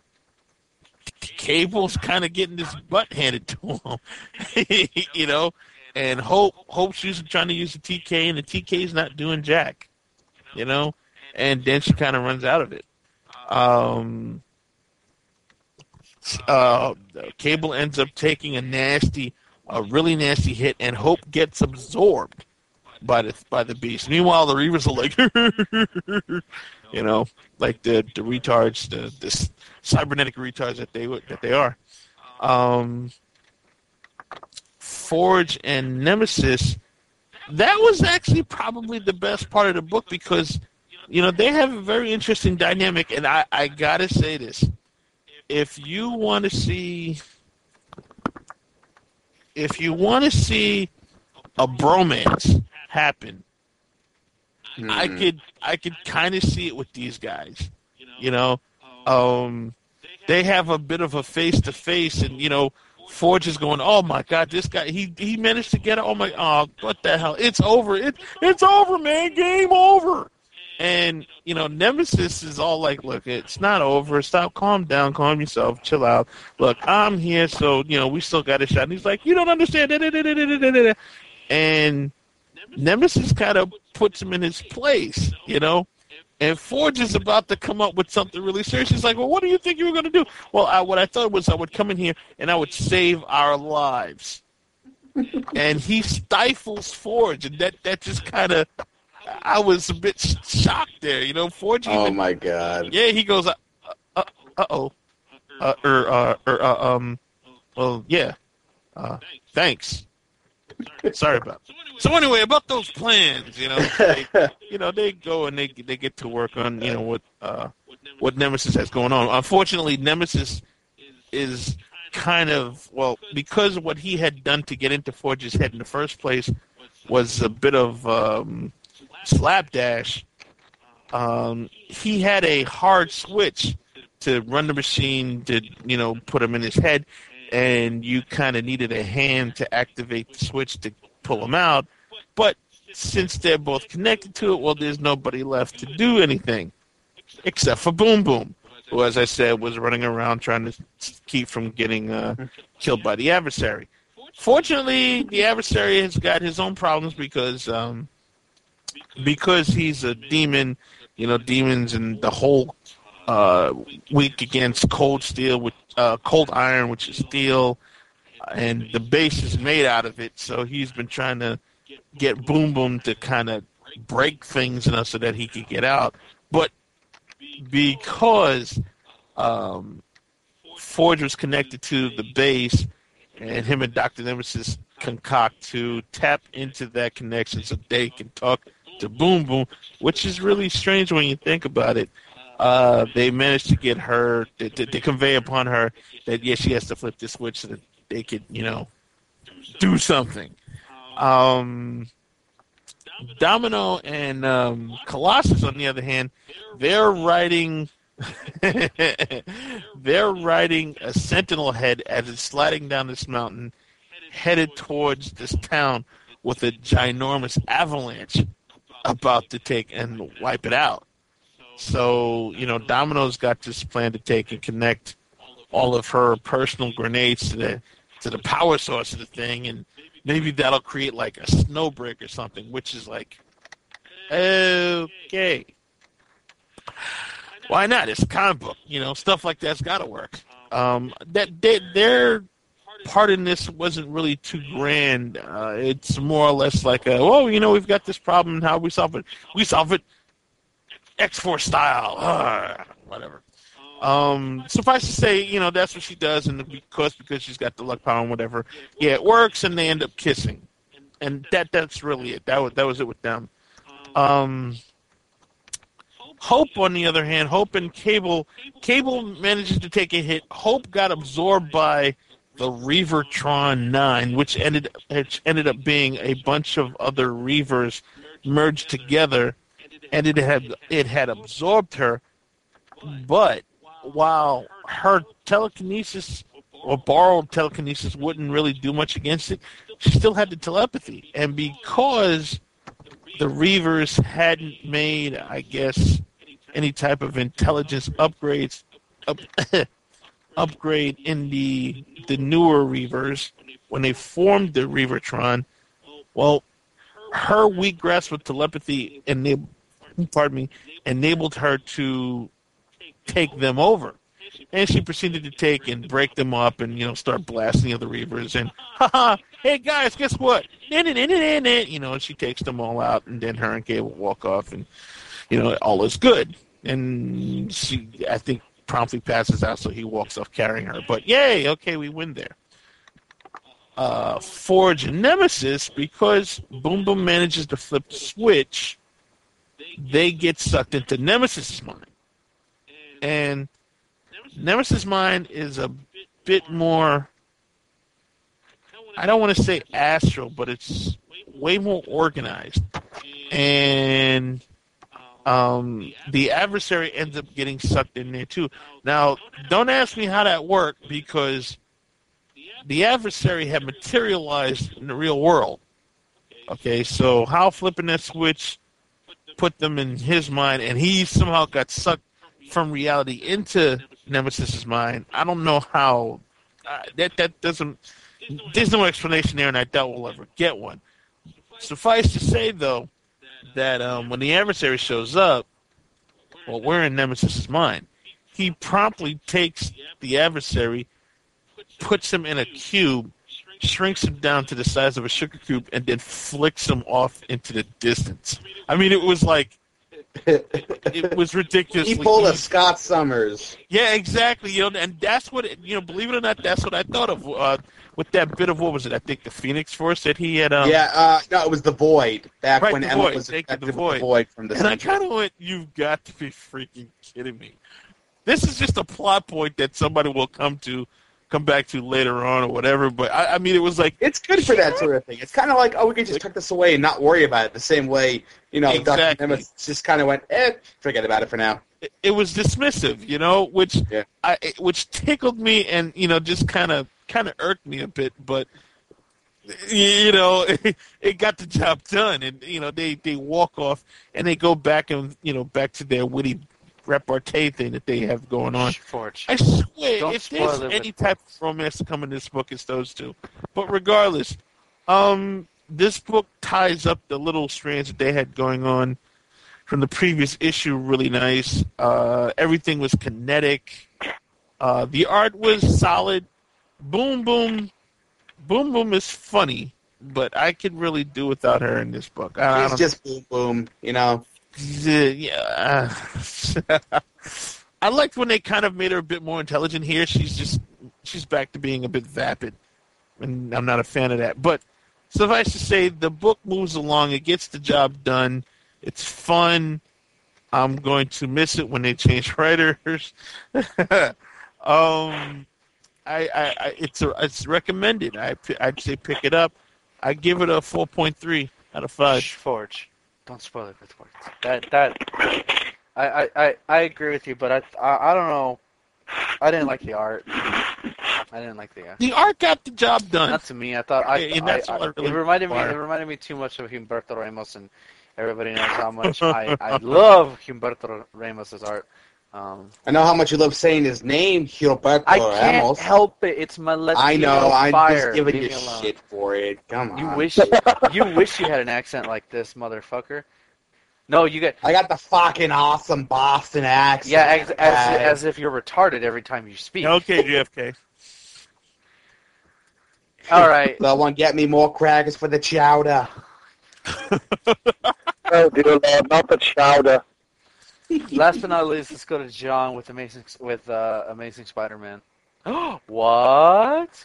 S3: Cable's kind of getting his butt handed to him, you know, and Hope Hope's using, trying to use the T K, and the T K's not doing jack, you know, and then she kind of runs out of it. Um, uh, Cable ends up taking a nasty, a really nasty hit, and Hope gets absorbed by the by the beast. Meanwhile, the Reavers are like, you know, like the the retards, the the cybernetic retards that they that they are. Um, Forge and Nemesis, that was actually probably the best part of the book because, you know, they have a very interesting dynamic, and I, I gotta say this. If you want to see, if you want to see a bromance happen, mm. I could, I could kind of see it with these guys, you know, um, they have a bit of a face to face, and, you know, Forge is going, oh my God, this guy, he he managed to get it. Oh my, oh, what the hell? It's over. It, it's over, man. Game over. And, you know, Nemesis is all like, look, it's not over. Stop, calm down, calm yourself, chill out. Look, I'm here, so, you know, we still got a shot. And he's like, you don't understand. And Nemesis kind of puts him in his place, you know. And Forge is about to come up with something really serious. He's like, well, what do you think you were going to do? Well, I, what I thought was I would come in here and I would save our lives. And he stifles Forge, and that, that just kind of, I was a bit shocked there, you know. Forge even,
S5: oh, my God.
S3: Yeah, he goes, uh, uh, uh-oh. Uh, or, uh, or, uh, um, well, yeah. Uh, thanks. Sorry about that. So anyway, about those plans, you know, they, you know, they go and they they get to work on, you know, what uh, what Nemesis has going on. Unfortunately, Nemesis is kind of, well, because of what he had done to get into Forge's head in the first place was a bit of um, slapdash. Um, he had a hard switch to run the machine to, you know, put him in his head, and you kind of needed a hand to activate the switch to pull him out. But since they're both connected to it, well, there's nobody left to do anything except for Boom Boom, who, as I said, was running around trying to keep from getting uh, killed by the adversary. Fortunately, the adversary has got his own problems because um, because he's a demon. You know, demons and the whole uh, weak against cold steel, with uh, cold iron, which is steel, and the base is made out of it. So he's been trying to get Boom Boom to kind of break things enough so that he could get out. But because um, Forge was connected to the base, and him and Doctor Nemesis concoct to tap into that connection so they can talk to Boom Boom, which is really strange when you think about it. Uh, they managed to get her, to, to, to convey upon her that, yes, she has to flip the switch so that they could, you know, do something. Um, Domino and um, Colossus, on the other hand, they're riding they're riding a Sentinel head as it's sliding down this mountain, headed towards this town with a ginormous avalanche about to take and wipe it out. So, you know, Domino's got this plan to take and connect all of her personal grenades to the to the power source of the thing, and maybe that'll create like a snow brick or something, which is like, okay. Why not? It's a comic book, you know, stuff like that's got to work. Um, that they, their part in this wasn't really too grand. Uh, it's more or less like, a, oh, you know, we've got this problem, and how we solve it? We solve it X-Force style, uh, whatever. Um, suffice to say, you know, that's what she does, and because because she's got the luck power and whatever, yeah, it works, and they end up kissing, and that that's really it. That was that was it with them. Um, Hope, on the other hand, Hope and Cable, Cable manages to take a hit. Hope got absorbed by the Reavertron nine, which ended which ended up being a bunch of other Reavers merged together, and it had it had absorbed her. But while her telekinesis or borrowed telekinesis wouldn't really do much against it, she still had the telepathy, and because the Reavers hadn't made, I guess, any type of intelligence upgrades, up, upgrade in the the newer Reavers when they formed the Reavertron. Well, her weak grasp of telepathy enabled, pardon me, enabled her to take them over, and she proceeded to take and break them up, and you know start blasting the other Reavers. And haha, hey guys, guess what? You know, she takes them all out, and then her and Cable walk off, and you know all is good. And she, I think, promptly passes out, so he walks off carrying her. But yay, okay, we win there. Uh, Forge and Nemesis, because Boom Boom manages to flip the switch, they get sucked into Nemesis' mind. And Nemesis' mind is a bit more, I don't want to say astral, but it's way more organized. And um, the adversary ends up getting sucked in there too. Now, don't ask me how that worked, because the adversary had materialized in the real world. Okay, so how flipping that switch put them in his mind, and he somehow got sucked from reality into Nemesis' mind. I don't know how. Uh, that that doesn't. There's no explanation there, and I doubt we'll ever get one. Suffice to say, though, that um, when the adversary shows up, well, we're in Nemesis' mind. He promptly takes the adversary, puts him in a cube, shrinks him down to the size of a sugar cube, and then flicks him off into the distance. I mean, it was like, it was ridiculous.
S6: He pulled a Scott Summers.
S3: Yeah, exactly. You know, and that's what it, you know. Believe it or not, that's what I thought of uh, with that bit of, what was it? I think the Phoenix Force that he had. Um,
S6: yeah, uh, no, it was the Void back
S3: right,
S6: when
S3: the
S6: Emma
S3: Void.
S6: was
S3: Thank
S6: affected
S3: you, the
S6: with
S3: Void.
S6: the Void from the.
S3: And
S6: Century.
S3: I kind of went, "You've got to be freaking kidding me! This is just a plot point that somebody will come to." come back to later on or whatever, but I, I mean, it was like...
S6: It's good for that sort of thing. It's kind of like, oh, we can just tuck this away and not worry about it the same way, you know,
S3: Exactly.
S6: Doctor Nemesis just kind of went, eh, forget about it for now.
S3: It, it was dismissive, you know, which
S6: Yeah.
S3: I, it- which tickled me and, you know, just kind of kind of irked me a bit, but, you know, it, it got the job done, and, you know, they, they walk off and they go back and, you know, back to their witty repartee thing that they have going on.
S1: Forge.
S3: I swear,
S1: Don't
S3: if there's
S1: spoil it
S3: any
S1: with-
S3: type of romance to come in this book, it's those two. But regardless, um, this book ties up the little strands that they had going on from the previous issue really nice. Uh, everything was kinetic. Uh, the art was solid. Boom Boom. Boom Boom is funny, but I could really do without her in this book. I, I
S6: He's
S3: don't
S6: just boom, boom, you know.
S3: yeah. I liked when they kind of made her a bit more intelligent here. She's just she's back to being a bit vapid, and I'm not a fan of that. But suffice to say, the book moves along. It gets the job done. It's fun. I'm going to miss it when they change writers. um, I, I, I it's a, it's recommended. I I'd say pick it up. I give it a four point three out of five.
S1: Shh, Forge. Don't spoil it with words. That that I, I, I, I agree with you, but I, I I don't know. I didn't like the art. I didn't like the. Uh,
S3: The art got the job done.
S1: not to me. I thought I.
S3: Yeah, and that's
S1: I,
S3: what I
S1: I-
S3: really
S1: it reminded me. It
S3: require.
S1: reminded me too much of Humberto Ramos, and everybody knows how much I, I love Humberto Ramos's art. Um,
S6: I know how much you love saying his name, Gilberto
S1: I can't
S6: Ramos.
S1: help it. It's my Latino
S6: I know, I'm
S1: fire.
S6: just giving
S1: Leave
S6: you
S1: me alone.
S6: shit for it. Come on.
S1: You wish you wish you had an accent like this, motherfucker. No, you get
S6: I got the fucking awesome Boston accent.
S1: yeah, as, as,
S6: guys.
S1: as if you're retarded every time you speak.
S3: Okay, J F K.
S1: All right.
S6: Someone get me more crackers for the chowder.
S7: Oh, dear Lord, not the chowder.
S1: Last but not least, let's go to John with Amazing with uh, Amazing Spider-Man. What?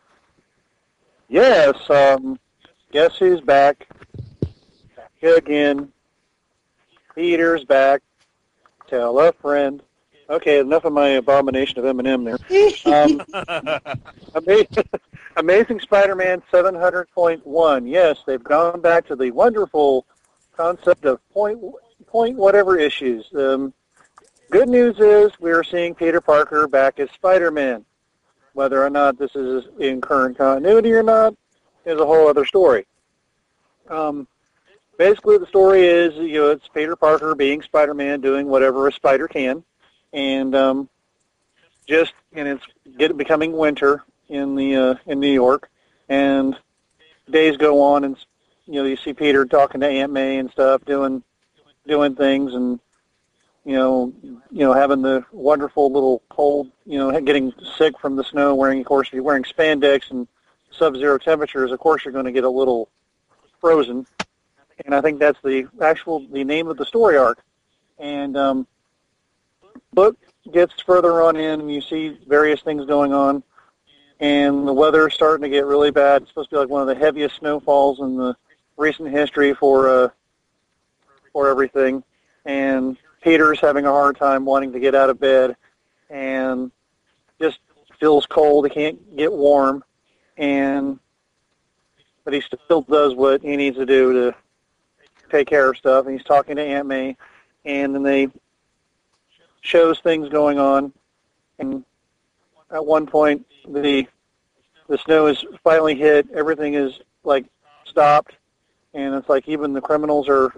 S7: Yes, um, guess who's back? Back again. Peter's back. Tell a friend. Okay, enough of my abomination of Eminem there. Um, Amazing, Amazing Spider-Man seven hundred point one. Yes, they've gone back to the wonderful concept of point, point whatever issues. Um, good news is we're seeing Peter Parker back as Spider-Man. Whether or not this is in current continuity or not is a whole other story. Um, basically, the story is, you know, it's Peter Parker being Spider-Man, doing whatever a spider can, and um, just and it's get, becoming winter in the uh, in New York, and days go on, and you know you see Peter talking to Aunt May and stuff, doing doing things, and you know, you know, having the wonderful little cold, you know, getting sick from the snow, wearing, of course, if you're wearing spandex and sub-zero temperatures, of course you're going to get a little frozen. And I think that's the actual, the name of the story arc. And um, book gets further on in, and you see various things going on, and the weather is starting to get really bad. It's supposed to be like one of the heaviest snowfalls in the recent history for uh, for everything. And Peter's having a hard time wanting to get out of bed and just feels cold. He can't get warm, and but he still does what he needs to do to take care of stuff. And he's talking to Aunt May, and then they shows things going on. And at one point, the the snow is finally hit. Everything is like stopped, and it's like even the criminals are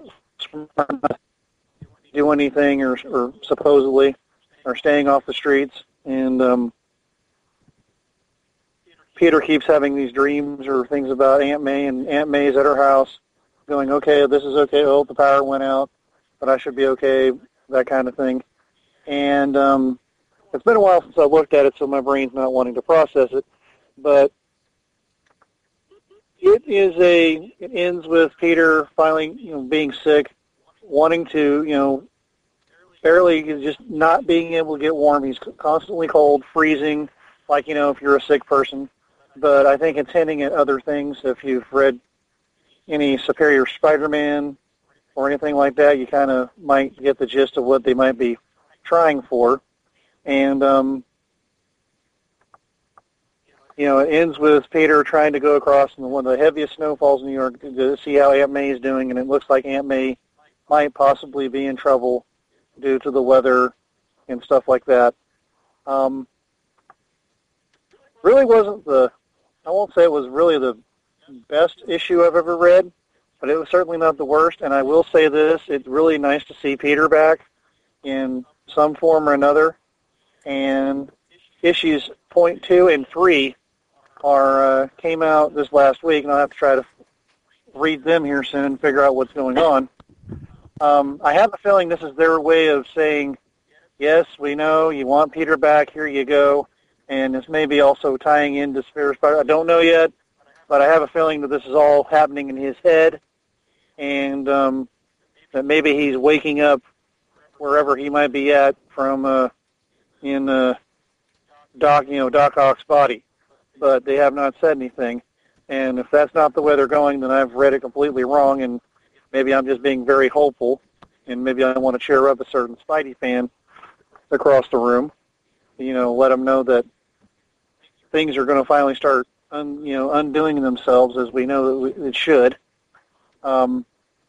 S7: do anything or, or supposedly are staying off the streets, and um, Peter keeps having these dreams or things about Aunt May, and Aunt May's at her house going, okay, this is okay, oh, the power went out, but I should be okay, that kind of thing. And um, it's been a while since I looked at it, so my brain's not wanting to process it, but it is a, it ends with Peter finally, you know, being sick, wanting to, you know, barely just not being able to get warm. He's constantly cold, freezing, like, you know, if you're a sick person. But I think it's hinting at other things. If you've read any Superior Spider-Man or anything like that, you kind of might get the gist of what they might be trying for. And, um, you know, it ends with Peter trying to go across in one of the heaviest snowfalls in New York to see how Aunt May is doing, and it looks like Aunt May might possibly be in trouble due to the weather and stuff like that. Um, really wasn't the, I won't say it was really the best issue I've ever read, but it was certainly not the worst. And I will say this, it's really nice to see Peter back in some form or another. And issues point two and three are uh, came out this last week, and I'll have to try to read them here soon and figure out what's going on. Um, I have a feeling this is their way of saying, yes, we know you want Peter back, here you go. And this may be also tying into Superior Spider. I don't know yet, but I have a feeling that this is all happening in his head, and um, that maybe he's waking up wherever he might be at from uh, in uh, Doc, you know, Doc Ock's body. But they have not said anything. And if that's not the way they're going, then I've read it completely wrong, and maybe I'm just being very hopeful, and maybe I want to cheer up a certain Spidey fan across the room. You know, let them know that things are going to finally start, un, you know, undoing themselves as we know that we, it should. Um,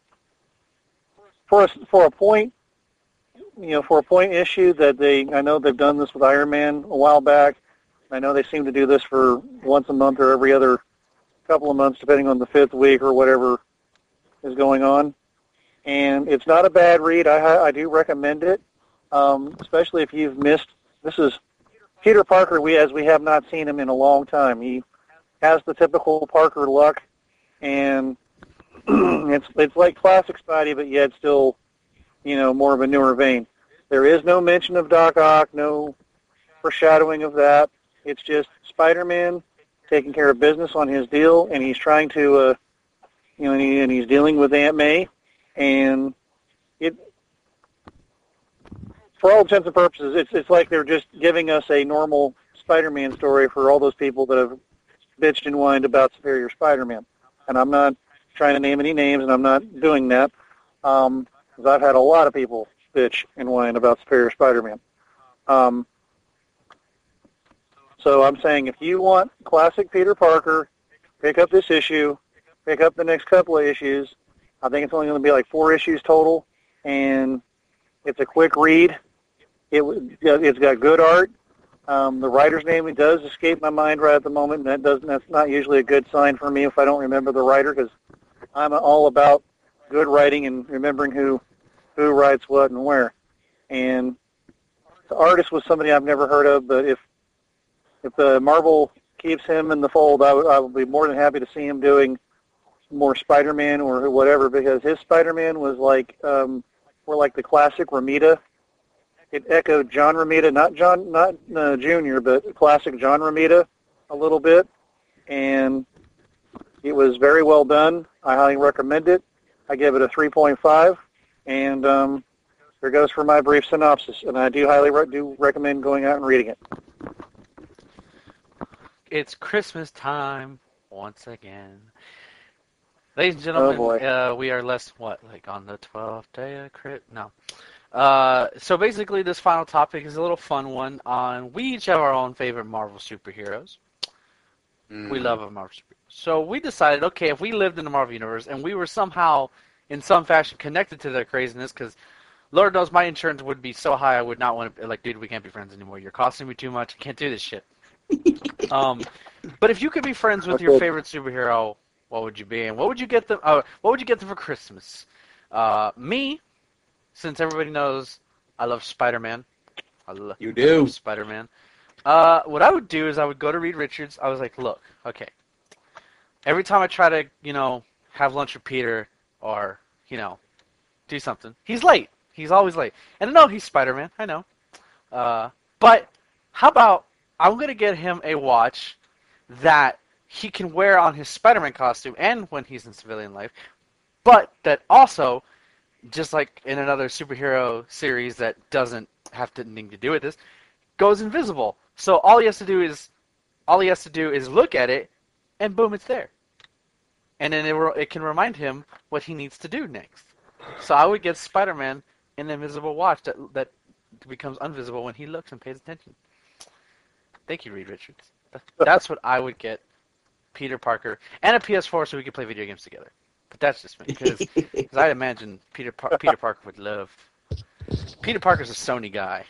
S7: for a, for a point, you know, for a point issue that they, I know they've done this with Iron Man a while back. I know they seem to do this for once a month or every other couple of months, depending on the fifth week or whatever is going on. And it's not a bad read. I, I do recommend it, um, especially if you've missed. This is Peter Parker, we as we have not seen him in a long time. He has the typical Parker luck, and it's it's like classic Spidey, but yet still, you know, more of a newer vein. There is no mention of Doc Ock, no foreshadowing of that. It's just Spider-Man taking care of business on his deal, and he's trying to, uh, you know, and, he, and he's dealing with Aunt May, and it for all intents and purposes, it's it's like they're just giving us a normal Spider-Man story for all those people that have bitched and whined about Superior Spider-Man. And I'm not trying to name any names, and I'm not doing that, um, because I've had a lot of people bitch and whine about Superior Spider-Man. Um, so I'm saying if you want classic Peter Parker, pick up this issue, pick up the next couple of issues. I think it's only going to be like four issues total, and it's a quick read. It, it's got good art. Um, the writer's name it does escape my mind right at the moment, and that doesn't, that's not usually a good sign for me if I don't remember the writer, because I'm all about good writing and remembering who who writes what and where. And the artist was somebody I've never heard of, but if if the Marvel keeps him in the fold, I would I would be more than happy to see him doing more Spider-Man or whatever, because his Spider-Man was like um, more like the classic Romita. It echoed John Romita, not John, not uh, Junior, but classic John Romita a little bit, and it was very well done. I highly recommend it. I give it a three point five, and um, there goes for my brief synopsis. And I do highly re- do recommend going out and reading it.
S1: It's Christmas time once again. Ladies and gentlemen,
S7: Oh, boy.
S1: uh, we are less, what, like on the twelfth day of crit? No. Uh, so basically this final topic is a little fun one on, we each have our own favorite Marvel superheroes.
S6: Mm.
S1: We love a Marvel superhero. So we decided, okay, if we lived in the Marvel Universe and we were somehow, in some fashion, connected to their craziness, because Lord knows my insurance would be so high I would not want to, like, dude, we can't be friends anymore. You're costing me too much. I can't do this shit. um, but if you could be friends with your
S7: Okay.
S1: favorite superhero, what would you be? And what would you get them, uh, what would you get them for Christmas? Uh, me, since everybody knows I love Spider-Man. I lo-
S6: You
S1: I
S6: do.
S1: love Spider-Man. Uh, what I would do is I would go to Reed Richards. I was like, look, okay. Every time I try to, you know, have lunch with Peter or, you know, do something, he's late. He's always late. And I know he's Spider-Man. I know. Uh, but how about I'm going to get him a watch that he can wear on his Spider-Man costume and when he's in civilian life, but that also, just like in another superhero series that doesn't have anything to do with this, goes invisible. So all he has to do is, all he has to do is look at it, and boom, it's there. And then it, it can remind him what he needs to do next. So I would get Spider-Man an invisible watch that that becomes invisible when he looks and pays attention. Thank you, Reed Richards. That's what I would get Peter Parker, and a P S four so we could play video games together. But that's just me, because I imagine Peter Par- Peter Parker would love. Peter Parker's a Sony guy.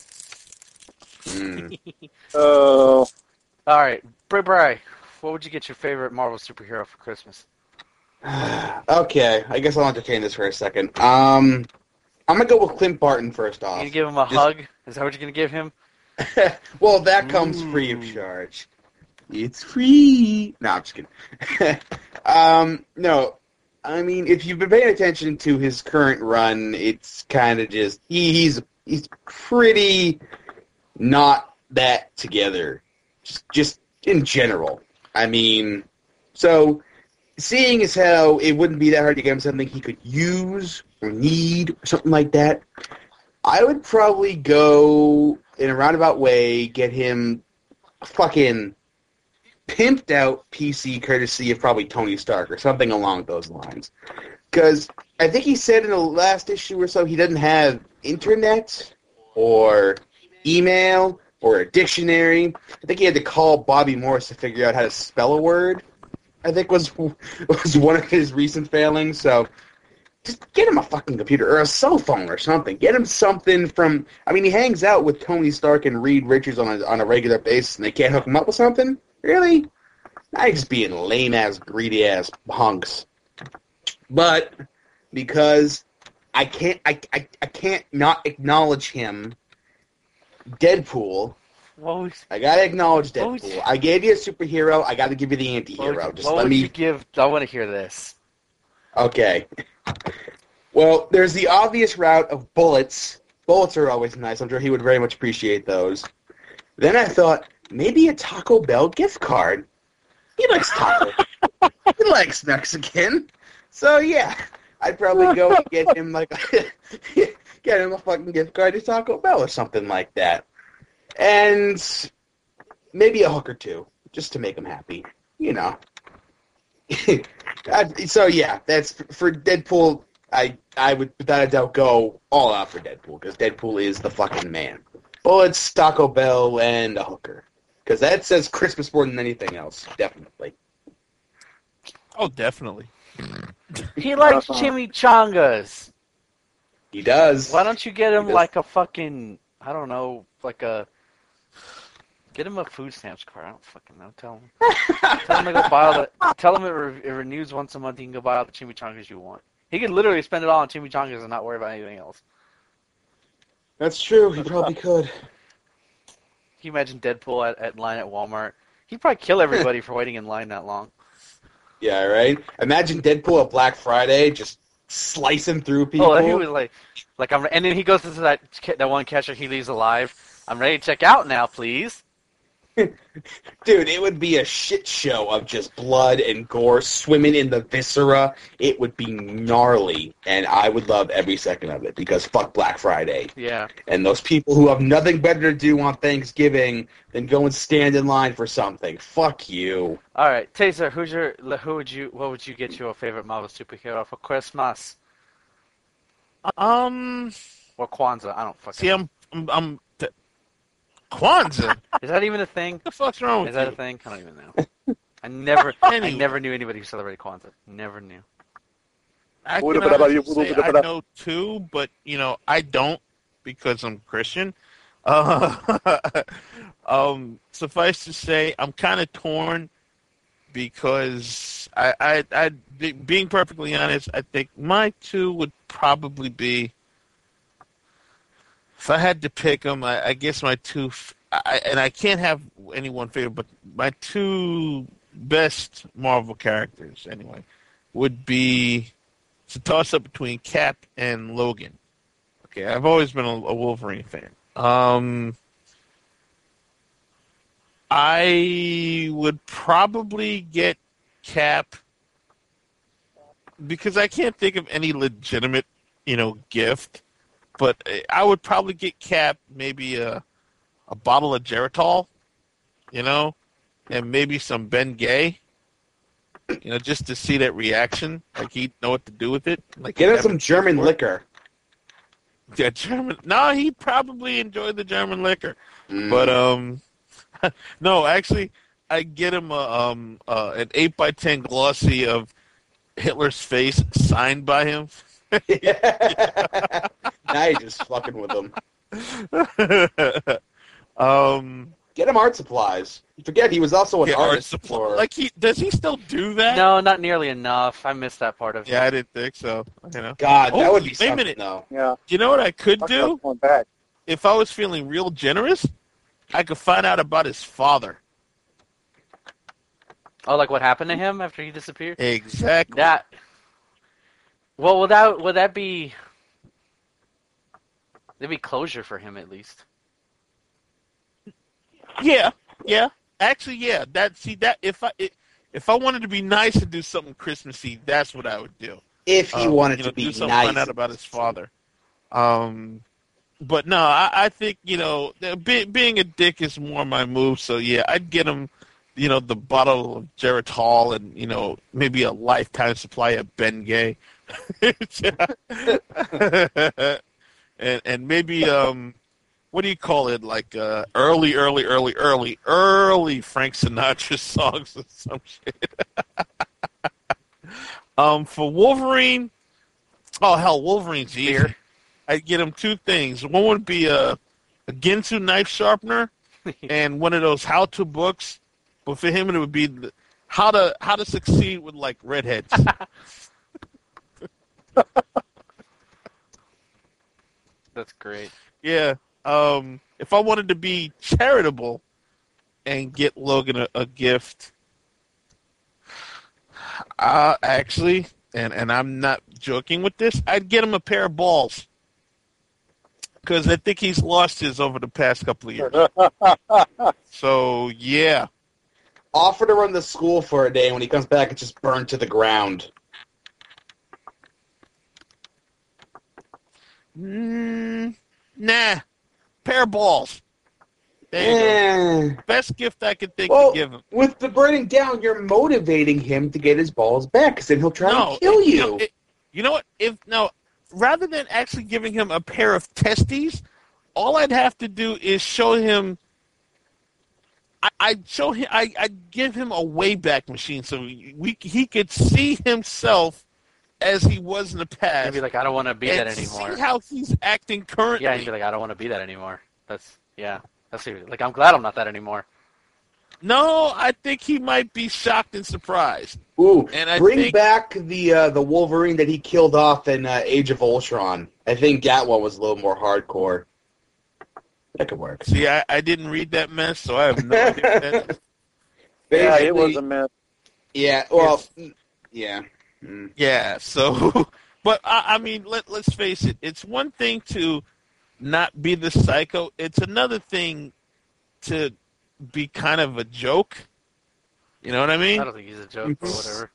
S6: Mm.
S7: Oh,
S1: All right, Bray Bray, what would you get your favorite Marvel superhero for Christmas?
S6: Okay, I guess I'll entertain this for a second. Um, I'm gonna go with Clint Barton first
S1: You
S6: off.
S1: gonna give him a
S6: Just-
S1: hug? Is that what you're gonna give him?
S6: Well, that comes free of charge. It's free. No, I'm just kidding. um, no, I mean, if you've been paying attention to his current run, it's kind of just he, he's he's pretty not that together. Just, just in general. I mean, so seeing as how it wouldn't be that hard to get him something he could use or need or something like that, I would probably go in a roundabout way, get him a fucking pimped out P C courtesy of probably Tony Stark or something along those lines. Because I think he said in the last issue or so he doesn't have internet or email or a dictionary. I think he had to call Bobby Morse to figure out how to spell a word. I think was was one of his recent failings. So just get him a fucking computer or a cell phone or something. Get him something from. I mean, he hangs out with Tony Stark and Reed Richards on a on a regular basis, and they can't hook him up with something. Really? Not just being lame ass, greedy ass hunks. But because I can't, I, I, I can't not acknowledge him. Deadpool.
S1: What would,
S6: I gotta acknowledge
S1: What would
S6: Deadpool.
S1: you-
S6: I gave you a superhero. I gotta give you the
S1: what
S6: anti-hero.
S1: would,
S6: Just
S1: what
S6: let
S1: would
S6: me.
S1: you give? I want to hear this.
S6: Okay. Well, there's the obvious route of bullets. Bullets are always nice. I'm sure he would very much appreciate those. Then I thought, maybe a Taco Bell gift card. He likes taco. He likes Mexican. So, yeah, I'd probably go and get him, like, get him a fucking gift card to Taco Bell or something like that. And maybe a hooker too, just to make him happy. You know. So yeah, that's for Deadpool. I I would without a doubt go all out for Deadpool because Deadpool is the fucking man. Bullets, Taco Bell, and a hooker because that says Christmas more than anything else. Definitely.
S3: Oh, definitely.
S1: He likes chimichangas.
S6: He does.
S1: Why don't you get him
S6: He does.
S1: like a fucking, I don't know, like a, get him a food stamps card. I don't fucking know. Tell him. Tell him to go buy all the, tell him it, re- it renews once a month. You can go buy all the chimichangas you want. He could literally spend it all on chimichangas and not worry about anything else.
S6: That's true. He probably could.
S1: Can you imagine Deadpool at, at line at Walmart? He'd probably kill everybody for waiting in line that long.
S6: Yeah, right? Imagine Deadpool at Black Friday just slicing through people.
S1: Oh, he was like, like I'm, and then he goes into that that one catcher he leaves alive. I'm ready to check out now, please.
S6: Dude, it would be a shit show of just blood and gore swimming in the viscera. It would be gnarly, and I would love every second of it because fuck Black Friday.
S1: Yeah.
S6: And those people who have nothing better to do on Thanksgiving than go and stand in line for something. Fuck you.
S1: All right, Taser, who's your who would you what would you get your favorite Marvel superhero for Christmas
S3: Um,
S1: or Kwanzaa? I don't fucking.
S3: see, I'm, I'm, I'm th- Kwanzaa.
S1: Is that even a thing?
S3: What the fuck's wrong with
S1: Is that
S3: you?
S1: a thing? I don't even know. I never, I
S3: Anyway.
S1: never knew anybody who celebrated Kwanzaa. Never knew.
S3: I
S7: What
S3: can
S7: about
S3: honestly
S7: you?
S3: say I know two, but you know I don't because I'm Christian. Uh, um, suffice to say, I'm kind of torn because I, I, I, be- being perfectly honest, I think my two would probably be. If I had to pick them, I, I guess my two, f- I, and I can't have any one favorite, but my two best Marvel characters, anyway, would be. It's a toss-up between Cap and Logan. Okay, I've always been a, a Wolverine fan. Um, I would probably get Cap because I can't think of any legitimate, you know, gift. But I would probably get Cap maybe a a bottle of Geritol, you know, and maybe some Ben Gay. You know, just to see that reaction, like he'd know what to do with it. Like
S6: Get
S3: he'd
S6: him
S3: have
S6: some
S3: it
S6: German
S3: before.
S6: liquor.
S3: Yeah, German. No, he'd probably enjoy the German liquor.
S6: Mm.
S3: But um, no, actually, I get him a um uh, an eight by ten glossy of Hitler's face signed by him.
S6: Now you're just fucking with them.
S3: um,
S6: Get him art supplies. You forget he was also an
S3: yeah, art
S6: artist.
S3: supply.
S6: for-
S3: Like he does he still do that?
S1: No, not nearly enough. I missed that part of it.
S3: Yeah, I didn't think so. You know,
S6: God, that
S3: Oh,
S6: would be
S3: wait a
S6: something,
S3: minute.
S6: though.
S7: Yeah.
S3: you know what I could
S7: Talk
S3: do
S7: about going back.
S3: if I was feeling real generous? I could find out about his father.
S1: Oh, like what happened to him after he disappeared?
S3: Exactly.
S1: That. Well, would that would that be? There'd be closure for him at least.
S3: Yeah, yeah. Actually, yeah. That see that if I it, if I wanted to be nice and do something Christmassy, that's what I would do.
S6: If he
S3: Um,
S6: wanted
S3: you know,
S6: to be
S3: do something,
S6: nice.
S3: find out about his father. Um, but no, I, I think you know be, being a dick is more my move. So yeah, I'd get him, you know, the bottle of Geritol and you know maybe a lifetime supply of Ben Gay, and and maybe um. What do you call it? Like uh, early, early, early, early, early Frank Sinatra songs or some shit. um, for Wolverine, oh hell, Wolverine's easy.
S1: Beer.
S3: I'd get him two things. One would be a, a Ginsu knife sharpener and one of those how-to books. But for him, it would be the, how to how to succeed with like redheads.
S1: That's great.
S3: Yeah. Um, if I wanted to be charitable and get Logan a, a gift, uh, actually, and, and I'm not joking with this, I'd get him a pair of balls. Because I think he's lost his over the past couple of years. So, yeah.
S6: Offer to run the school for a day, and when he comes back, it's just burned to the ground.
S3: Mm, nah. Pair of balls. There you
S6: Eh.
S3: go. Best gift I could think
S6: Well,
S3: to give him.
S6: with the burning down, you're motivating him to get his balls back, because then he'll try
S3: No,
S6: to kill
S3: it-
S6: you.
S3: know, it- you know what? If no, rather than actually giving him a pair of testes, all I'd have to do is show him. I, I'd show him. I, I'd give him a Wayback Machine so we he could see himself as he was in the past.
S1: He'd be like, I don't want to be
S3: and
S1: that anymore.
S3: See how he's acting currently.
S1: Yeah, he'd be like, I don't want to be that anymore. That's yeah. That's like I'm glad I'm not that anymore.
S3: No, I think he might be shocked and surprised.
S6: Ooh,
S3: And I
S6: bring
S3: think-
S6: back the uh, the Wolverine that he killed off in uh, Age of Ultron. I think that one was a little more hardcore. That could work.
S3: See, I, I didn't read that mess, so I have no idea what that is.
S7: Yeah, it
S6: Basically-
S7: was a mess.
S6: Yeah, well, yeah. Mm.
S3: Yeah, so, but I, I mean, let, let's face it. It's one thing to not be the psycho. It's another thing to be kind of a joke. You know what I
S1: I
S3: mean?
S1: don't think he's a joke or whatever.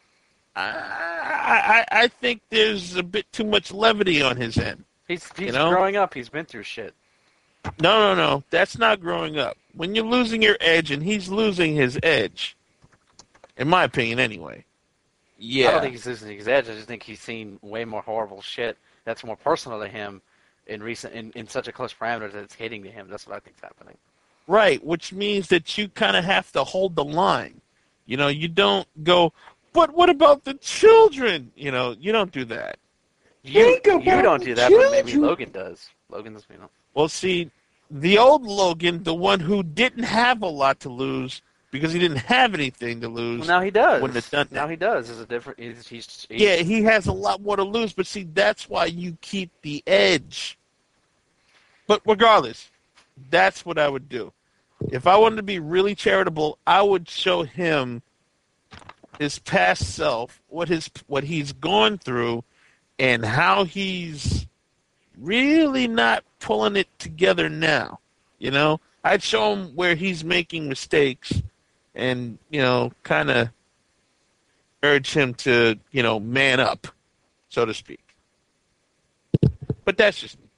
S3: I, I, I think there's a bit too much levity on his end.
S1: He's he's
S3: You know?
S1: growing up. He's been through shit.
S3: No, no, no. That's not growing up. When you're losing your edge and he's losing his edge, in my opinion anyway. Yeah.
S1: I don't think he's losing his edge. I just think he's seen way more horrible shit that's more personal to him in recent in, in such a close parameter that it's hitting to him. That's what I think's happening.
S3: Right, which means that you kind of have to hold the line. You know, you don't go, but what about the children? You know, you don't do that.
S1: You
S6: Think
S1: you
S6: about
S1: don't
S6: the
S1: do that, but maybe
S6: children.
S1: Logan does. Logan's you know.
S3: Well, see, the old Logan, the one who didn't have a lot to lose because he didn't have anything to lose.
S1: Well, now he does.
S3: Wouldn't have done that.
S1: Now he does. Is a different. He's, he's, he's
S3: Yeah, he has a lot more to lose, but see, that's why you keep the edge. But regardless, that's what I would do. If I wanted to be really charitable, I would show him his past self, what his what he's gone through, and how he's really not pulling it together now. You know, I'd show him where he's making mistakes, and you know, kind of urge him to you know man up, so to speak. But that's just me.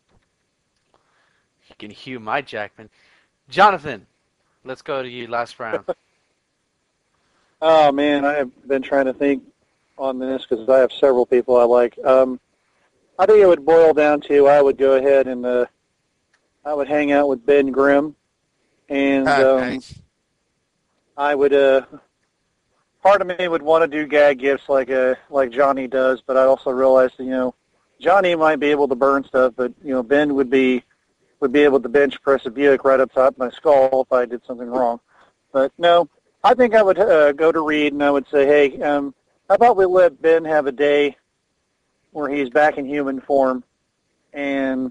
S1: He can hew my Jackman. Jonathan, let's go to you last round.
S7: Oh man, I have been trying to think on this because I have several people I like. Um, I think it would boil down to I would go ahead and uh, I would hang out with Ben Grimm, and
S3: Ah,
S7: um,
S3: nice.
S7: I would. Uh, part of me would want to do gag gifts like uh, like Johnny does, but I also realized that, you know Johnny might be able to burn stuff, but you know Ben would be would be able to bench press a Buick right up top of my skull if I did something wrong. But no, I think I would uh, go to Reed and I would say, hey, um, how about we let Ben have a day where he's back in human form, and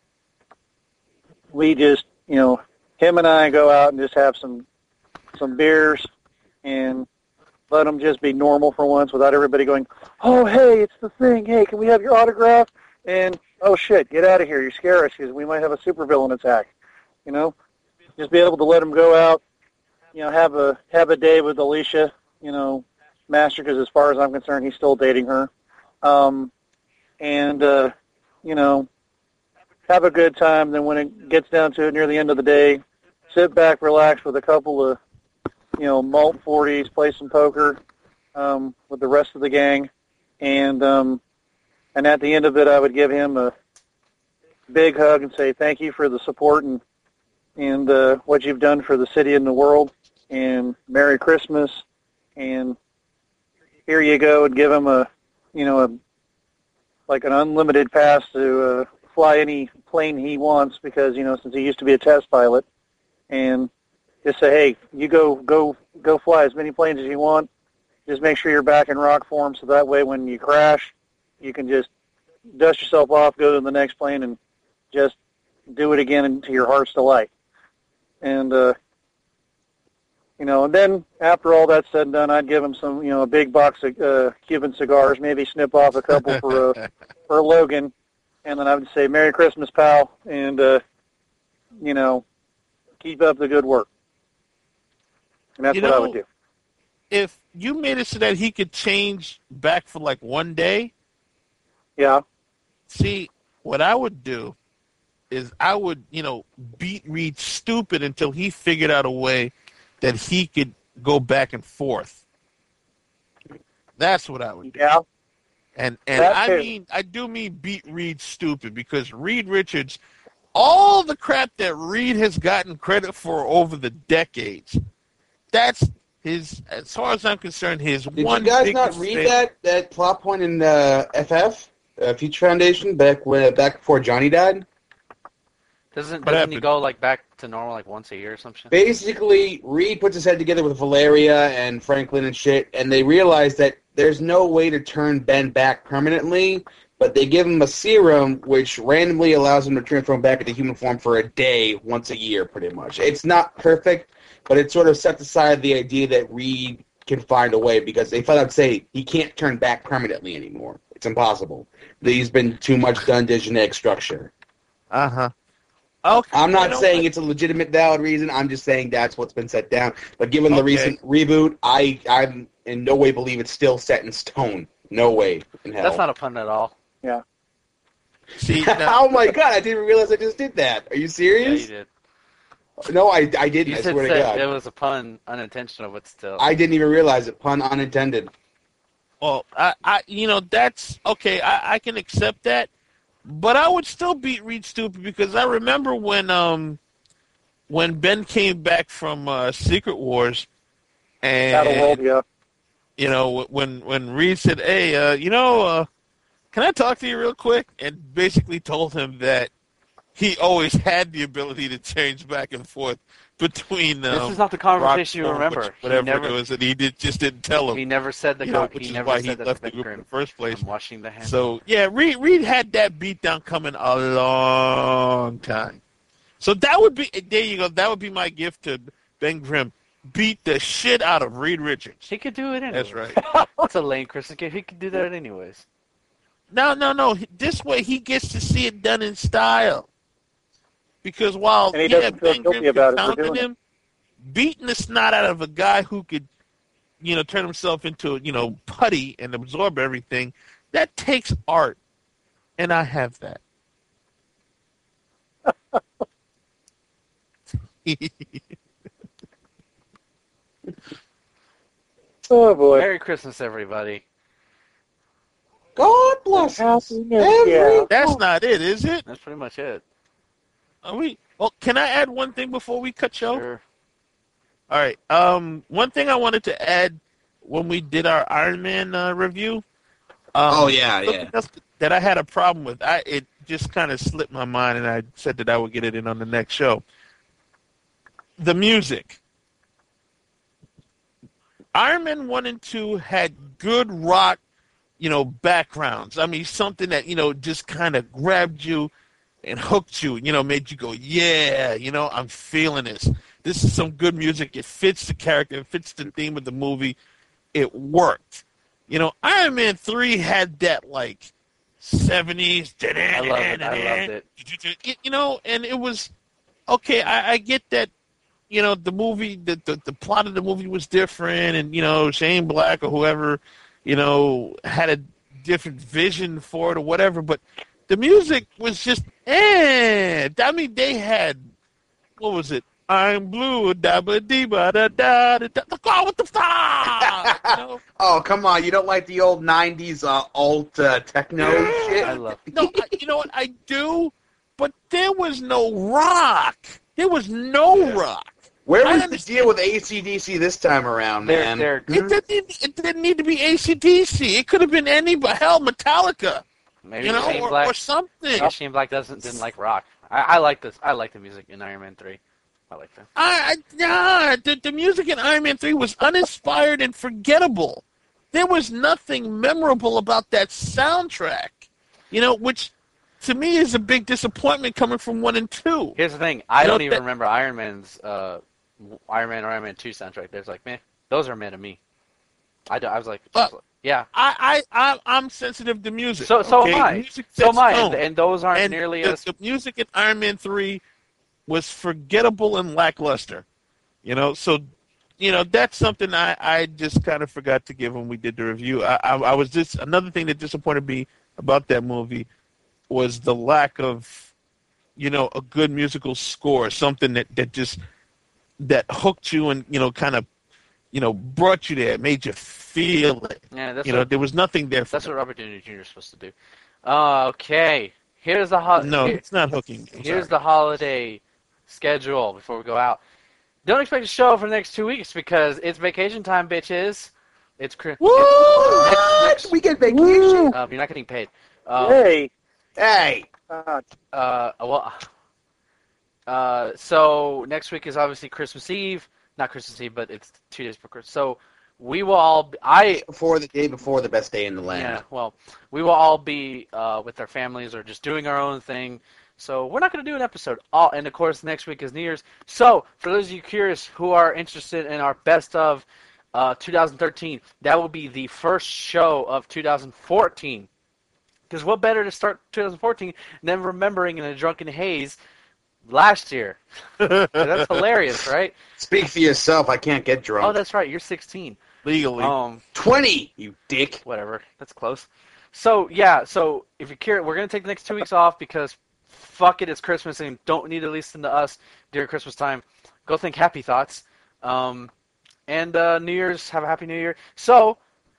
S7: we just, you know, him and I go out and just have some some beers and let him just be normal for once without everybody going, oh, hey, it's the thing. Hey, can we have your autograph? And, oh, shit, get out of here. You scare us because we might have a supervillain attack. You know, just be able to let him go out, you know, have a have a day with Alicia, you know, Master, because as far as I'm concerned, he's still dating her. Um, and, uh, you know, have a good time. Then when it gets down to it near the end of the day, sit back, relax with a couple of, you know, malt forties, play some poker um, with the rest of the gang. And, um, and at the end of it, I would give him a big hug and say thank you for the support and, and uh, what you've done for the city and the world. And Merry Christmas. And here you go, and give him a, you know, a like an unlimited pass to uh, fly any plane he wants because, you know, since he used to be a test pilot. And just say, hey, you go go go fly as many planes as you want. Just make sure you're back in rock form so that way when you crash, you can just dust yourself off, go to the next plane, and just do it again to your heart's delight. And, uh, you know, and then after all that's said and done, I'd give him some, you know, a big box of uh, Cuban cigars, maybe snip off a couple for uh, for Logan, and then I would say, Merry Christmas, pal, and, uh, you know, keep up the good work. And that's
S3: You
S7: what
S3: know,
S7: I would do.
S3: If you made it so that he could change back for like one day,
S7: Yeah.
S3: see, what I would do is I would, you know, beat Reed stupid until he figured out a way that he could go back and forth. That's what I would do.
S7: Yeah.
S3: And and
S7: That
S3: I
S7: too.
S3: mean, I do mean beat Reed stupid because Reed Richards, all the crap that Reed has gotten credit for over the decades, that's his, as far as I'm concerned, his
S6: Did
S3: one
S6: you guys
S3: big
S6: not read
S3: mistake.
S6: that that plot point in uh, F F, uh, Future Foundation, back when back before Johnny died?
S1: Doesn't
S3: What
S1: doesn't he
S3: happened?
S1: go like back to normal like once a year or some shit?
S6: Basically, Reed puts his head together with Valeria and Franklin and shit, and they realize that there's no way to turn Ben back permanently, but they give him a serum which randomly allows him to transform back into human form for a day, once a year, pretty much. It's not perfect, but it sort of sets aside the idea that Reed can find a way, because they flat out say he can't turn back permanently anymore. It's impossible. He's been too much done to genetic structure.
S3: Uh huh. Okay.
S6: I'm not
S3: you know
S6: saying
S3: what?
S6: it's a legitimate, valid reason. I'm just saying that's what's been set down. But given the
S3: Okay.
S6: recent reboot, I I'm in no way believe it's still set in stone. No way in hell.
S1: That's not a pun at all.
S3: See, now,
S6: Oh my god! I didn't even realize I just did that. Are you
S1: Yeah,
S6: serious?
S1: you did.
S6: No, I I didn't.
S1: You
S6: I
S1: said
S6: swear to
S1: said it
S6: God,
S1: was a pun, unintentional, but still.
S6: I didn't even realize it. Pun unintended.
S3: well, I, I, you know, that's okay. I, I can accept that, but I would still beat Reed stupid because I remember when, um, when Ben came back from uh, Secret Wars,
S7: Battle World,
S3: and
S7: yeah.
S3: you know, when when Reed said, "Hey, uh, you know, uh, can I talk to you real quick?" and basically told him that he always had the ability to change back and forth between. Um,
S1: this is not the conversation you
S3: Rockstone,
S1: remember.
S3: which- whatever
S1: he never,
S3: it was, and he did, just didn't tell him.
S1: he never said the
S3: you know,
S1: go.
S3: which
S1: He
S3: is
S1: never
S3: why
S1: said
S3: he
S1: that
S3: left
S1: to
S3: the group in
S1: Grim.
S3: the first place.
S1: I'm washing the hand.
S3: So yeah, Reed Reed had that beatdown coming a long time. So that would be there. You go. That would be my gift to Ben Grimm. Beat the shit out of Reed Richards.
S1: He could do it anyway.
S3: That's right.
S1: That's a lame Christmas gift. He could do that anyways.
S3: No, no, no. This way he gets to see it done in style. Because while
S7: And he
S3: yeah,
S7: doesn't feel
S3: Ben
S7: guilty
S3: Grimm
S7: about
S3: could
S7: it for
S3: pound
S7: doing it.
S3: him, beating the snot out of a guy who could, you know, turn himself into, you know, putty and absorb everything, that takes art. And I have that.
S7: Oh boy.
S1: Merry Christmas, everybody.
S6: God bless us.
S7: Happiness,
S6: Every-
S7: yeah.
S3: That's not it, is it?
S1: That's pretty much it.
S3: Are we? Well, can I add one thing before we cut show?
S1: Sure.
S3: All right. Um, one thing I wanted to add when we did our Iron Man uh, review. Um,
S6: Oh, yeah,
S3: something
S6: yeah.
S3: else that I had a problem with. I it just kind of slipped my mind, and I said that I would get it in on the next show. The music. Iron Man one and two had good rock, you know, backgrounds. I mean, something that, you know, just kind of grabbed you and hooked you, you know, made you go, yeah, you know, I'm feeling this. This is some good music. It fits the character. It fits the theme of the movie. It worked. You know, Iron Man three had that, like, seventies.
S1: I loved it. I loved it.
S3: You know, and it was, okay, I, I get that, you know, the movie, the, the, the plot of the movie was different, and, you know, Shane Black or whoever, you know, had a different vision for it or whatever, but the music was just, eh. I mean, they had, what was it? I'm blue, da ba dee ba da da da da. Oh, what the fuck? You know?
S6: Oh, come on. You don't like the old nineties uh, alt uh, techno shit?
S1: I love it.
S3: No, I, you know what? I do, but there was no rock. There was no rock.
S6: Where
S3: I
S6: was the
S3: understand.
S6: deal with A C D C this time around,
S1: They're,
S6: man?
S1: they're,
S3: It didn't, it didn't need to be A C D C. It could have been anybody. Hell, Metallica.
S1: maybe
S3: You know,
S1: Shane
S3: or,
S1: Black.
S3: or something.
S1: Maybe Shane Black doesn't didn't like rock. I, I like this. I like the music in Iron Man three. I like that.
S3: I, I nah, the, the music in Iron Man three was uninspired and forgettable. There was nothing memorable about that soundtrack, you know, which to me is a big disappointment coming from one and two.
S1: Here's the thing. I
S3: You know,
S1: don't even
S3: that-
S1: remember Iron Man's uh, Iron Man or Iron Man two soundtrack. There's like, man, those are meant to me. I, do- I was like,
S3: Uh,
S1: yeah.
S3: I, I, I, I'm sensitive to music.
S1: So so
S3: okay?
S1: am I.
S3: Music
S1: So am
S3: sets
S1: I. And,
S3: tone.
S1: and those aren't
S3: And
S1: nearly
S3: the,
S1: as.
S3: the music in Iron Man three was forgettable and lackluster. You know, so you know that's something I, I just kind of forgot to give when we did the review. I, I, I was just another thing that disappointed me about that movie was the lack of, you know, a good musical score, something that, that just that hooked you and, you know, kind of, you know, brought you there, made you feel it.
S1: Yeah, that's
S3: you know,
S1: what,
S3: there was nothing there for
S1: that's
S3: them.
S1: what Robert Downey Junior is supposed to do. Uh, okay, here's the ho-
S3: No,
S1: here-
S3: it's not hooking. I'm
S1: here's
S3: sorry.
S1: the holiday schedule before we go out. Don't expect a show for the next two weeks because it's vacation time, bitches. It's Chris.
S6: What? We get vacation.
S1: Uh, you're not getting paid. Um,
S7: Hey.
S6: Hey.
S7: Uh,
S1: Uh, well, uh, so next week is obviously Christmas Eve. Not Christmas Eve, but it's two days before Christmas. So we will all. Be, I
S6: Before the day before the best day in the land.
S1: yeah. Well, we will all be uh, with our families or just doing our own thing. So we're not going to do an episode. All and of course next week is New Year's. So for those of you curious who are interested in our best of uh, two thousand thirteen, that will be the first show of two thousand fourteen. Because what better to start two thousand fourteen than remembering in a drunken haze last year? That's hilarious, right?
S6: Speak for yourself. I can't get drunk.
S1: Oh, that's right. You're sixteen.
S3: Legally.
S1: Um,
S6: twenty, you dick.
S1: whatever. That's close. So yeah. So if you're curious, we're gonna take the next two weeks off because fuck it, it's Christmas and you don't need to listen to us during Christmas time. Go think happy thoughts. Um, and uh, New Year's, have a happy New Year. So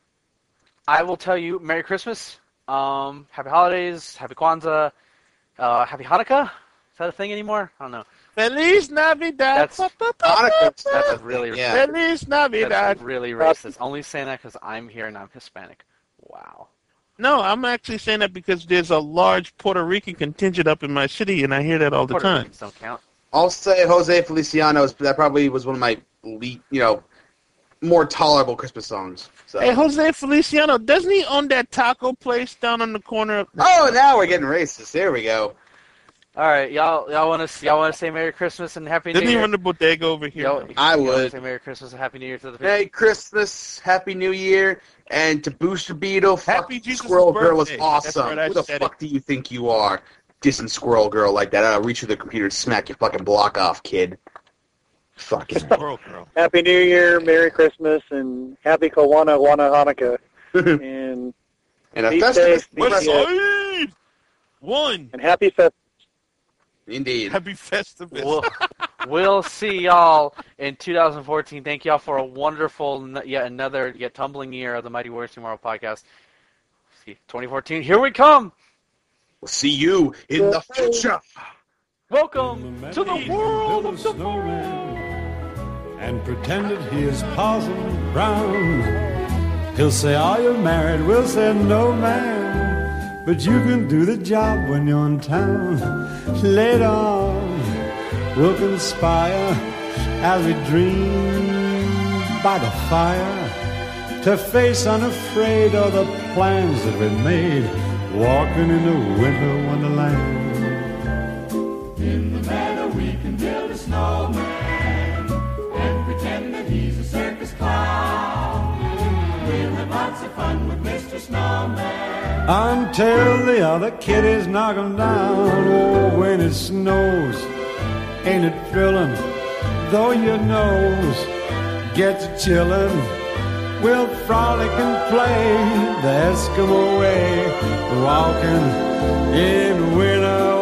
S1: I will tell you, Merry Christmas. Um, happy holidays, happy Kwanzaa, uh, happy Hanukkah. Is that a thing anymore? I don't know.
S3: Feliz Navidad.
S1: That's-
S3: Pa, pa, pa,
S6: Hanukkah.
S3: pa,
S1: That's
S3: pa.
S1: really
S6: Yeah.
S3: Feliz Navidad.
S1: that's really racist. Only saying that because I'm here and I'm Hispanic. Wow.
S3: No, I'm actually saying that because there's a large Puerto Rican contingent up in my city, and I hear that all the
S1: Puerto
S3: time.
S1: Ricans don't count.
S6: I'll say Jose Feliciano's. That probably was one of my, le- you know, more tolerable Christmas songs. So.
S3: Hey, Jose Feliciano, doesn't he own that taco place down on the corner of...
S6: Oh, now we're getting racist. There we go.
S1: All right, y'all. Y'all want to y'all want to say Merry Christmas and Happy New
S3: Doesn't he
S1: Year?
S3: run the bodega over here?
S1: Y'all-
S6: I
S1: y'all wanna
S6: would.
S1: say Merry Christmas and Happy New Year to the people.
S6: Merry Christmas, Happy New Year, and to Booster Beetle, fuck
S3: Happy Jesus'
S6: Squirrel Girl was
S3: birthday. That's
S6: awesome.
S3: right, I
S6: Who the
S3: said
S6: fuck do you think you are? Dissing Squirrel Girl like that. I'll reach through the computer and smack your fucking block off, kid. Fucking.
S3: Squirrel girl.
S7: Happy New Year, Merry Christmas, and Happy Kawana Wana Hanukkah. and
S6: And a
S7: Be
S6: Festivus.
S7: safe, be
S3: West
S7: Yeah.
S3: Side! One.
S7: and Happy Fest.
S6: Indeed.
S3: Happy Festivus.
S1: We'll, we'll see y'all in two thousand fourteen. Thank y'all for a wonderful, n- yet another, yet tumbling year of the Mighty Warriors Tomorrow podcast. See, twenty fourteen, here we come.
S6: We'll see you in the future.
S1: Welcome to the
S2: Man
S1: world
S2: built
S1: of
S2: a
S1: the
S2: snowman and pretended he is Parson Brown. He'll say, "Are you married?" We'll say, "No, man, but you can do the job when you're in town." Later on, we'll conspire as we dream by the fire to face unafraid all the plans that we made, walking in the winter wonderland.
S8: In the meadow we can build a snowman and pretend that he's a circus clown. We'll have lots of fun with Mister Snowman.
S2: Until the other kiddies knock 'em down. Oh, when it snows, ain't it thrilling? Though your nose gets chillin', we'll frolic and play the Eskimo way, walking in winter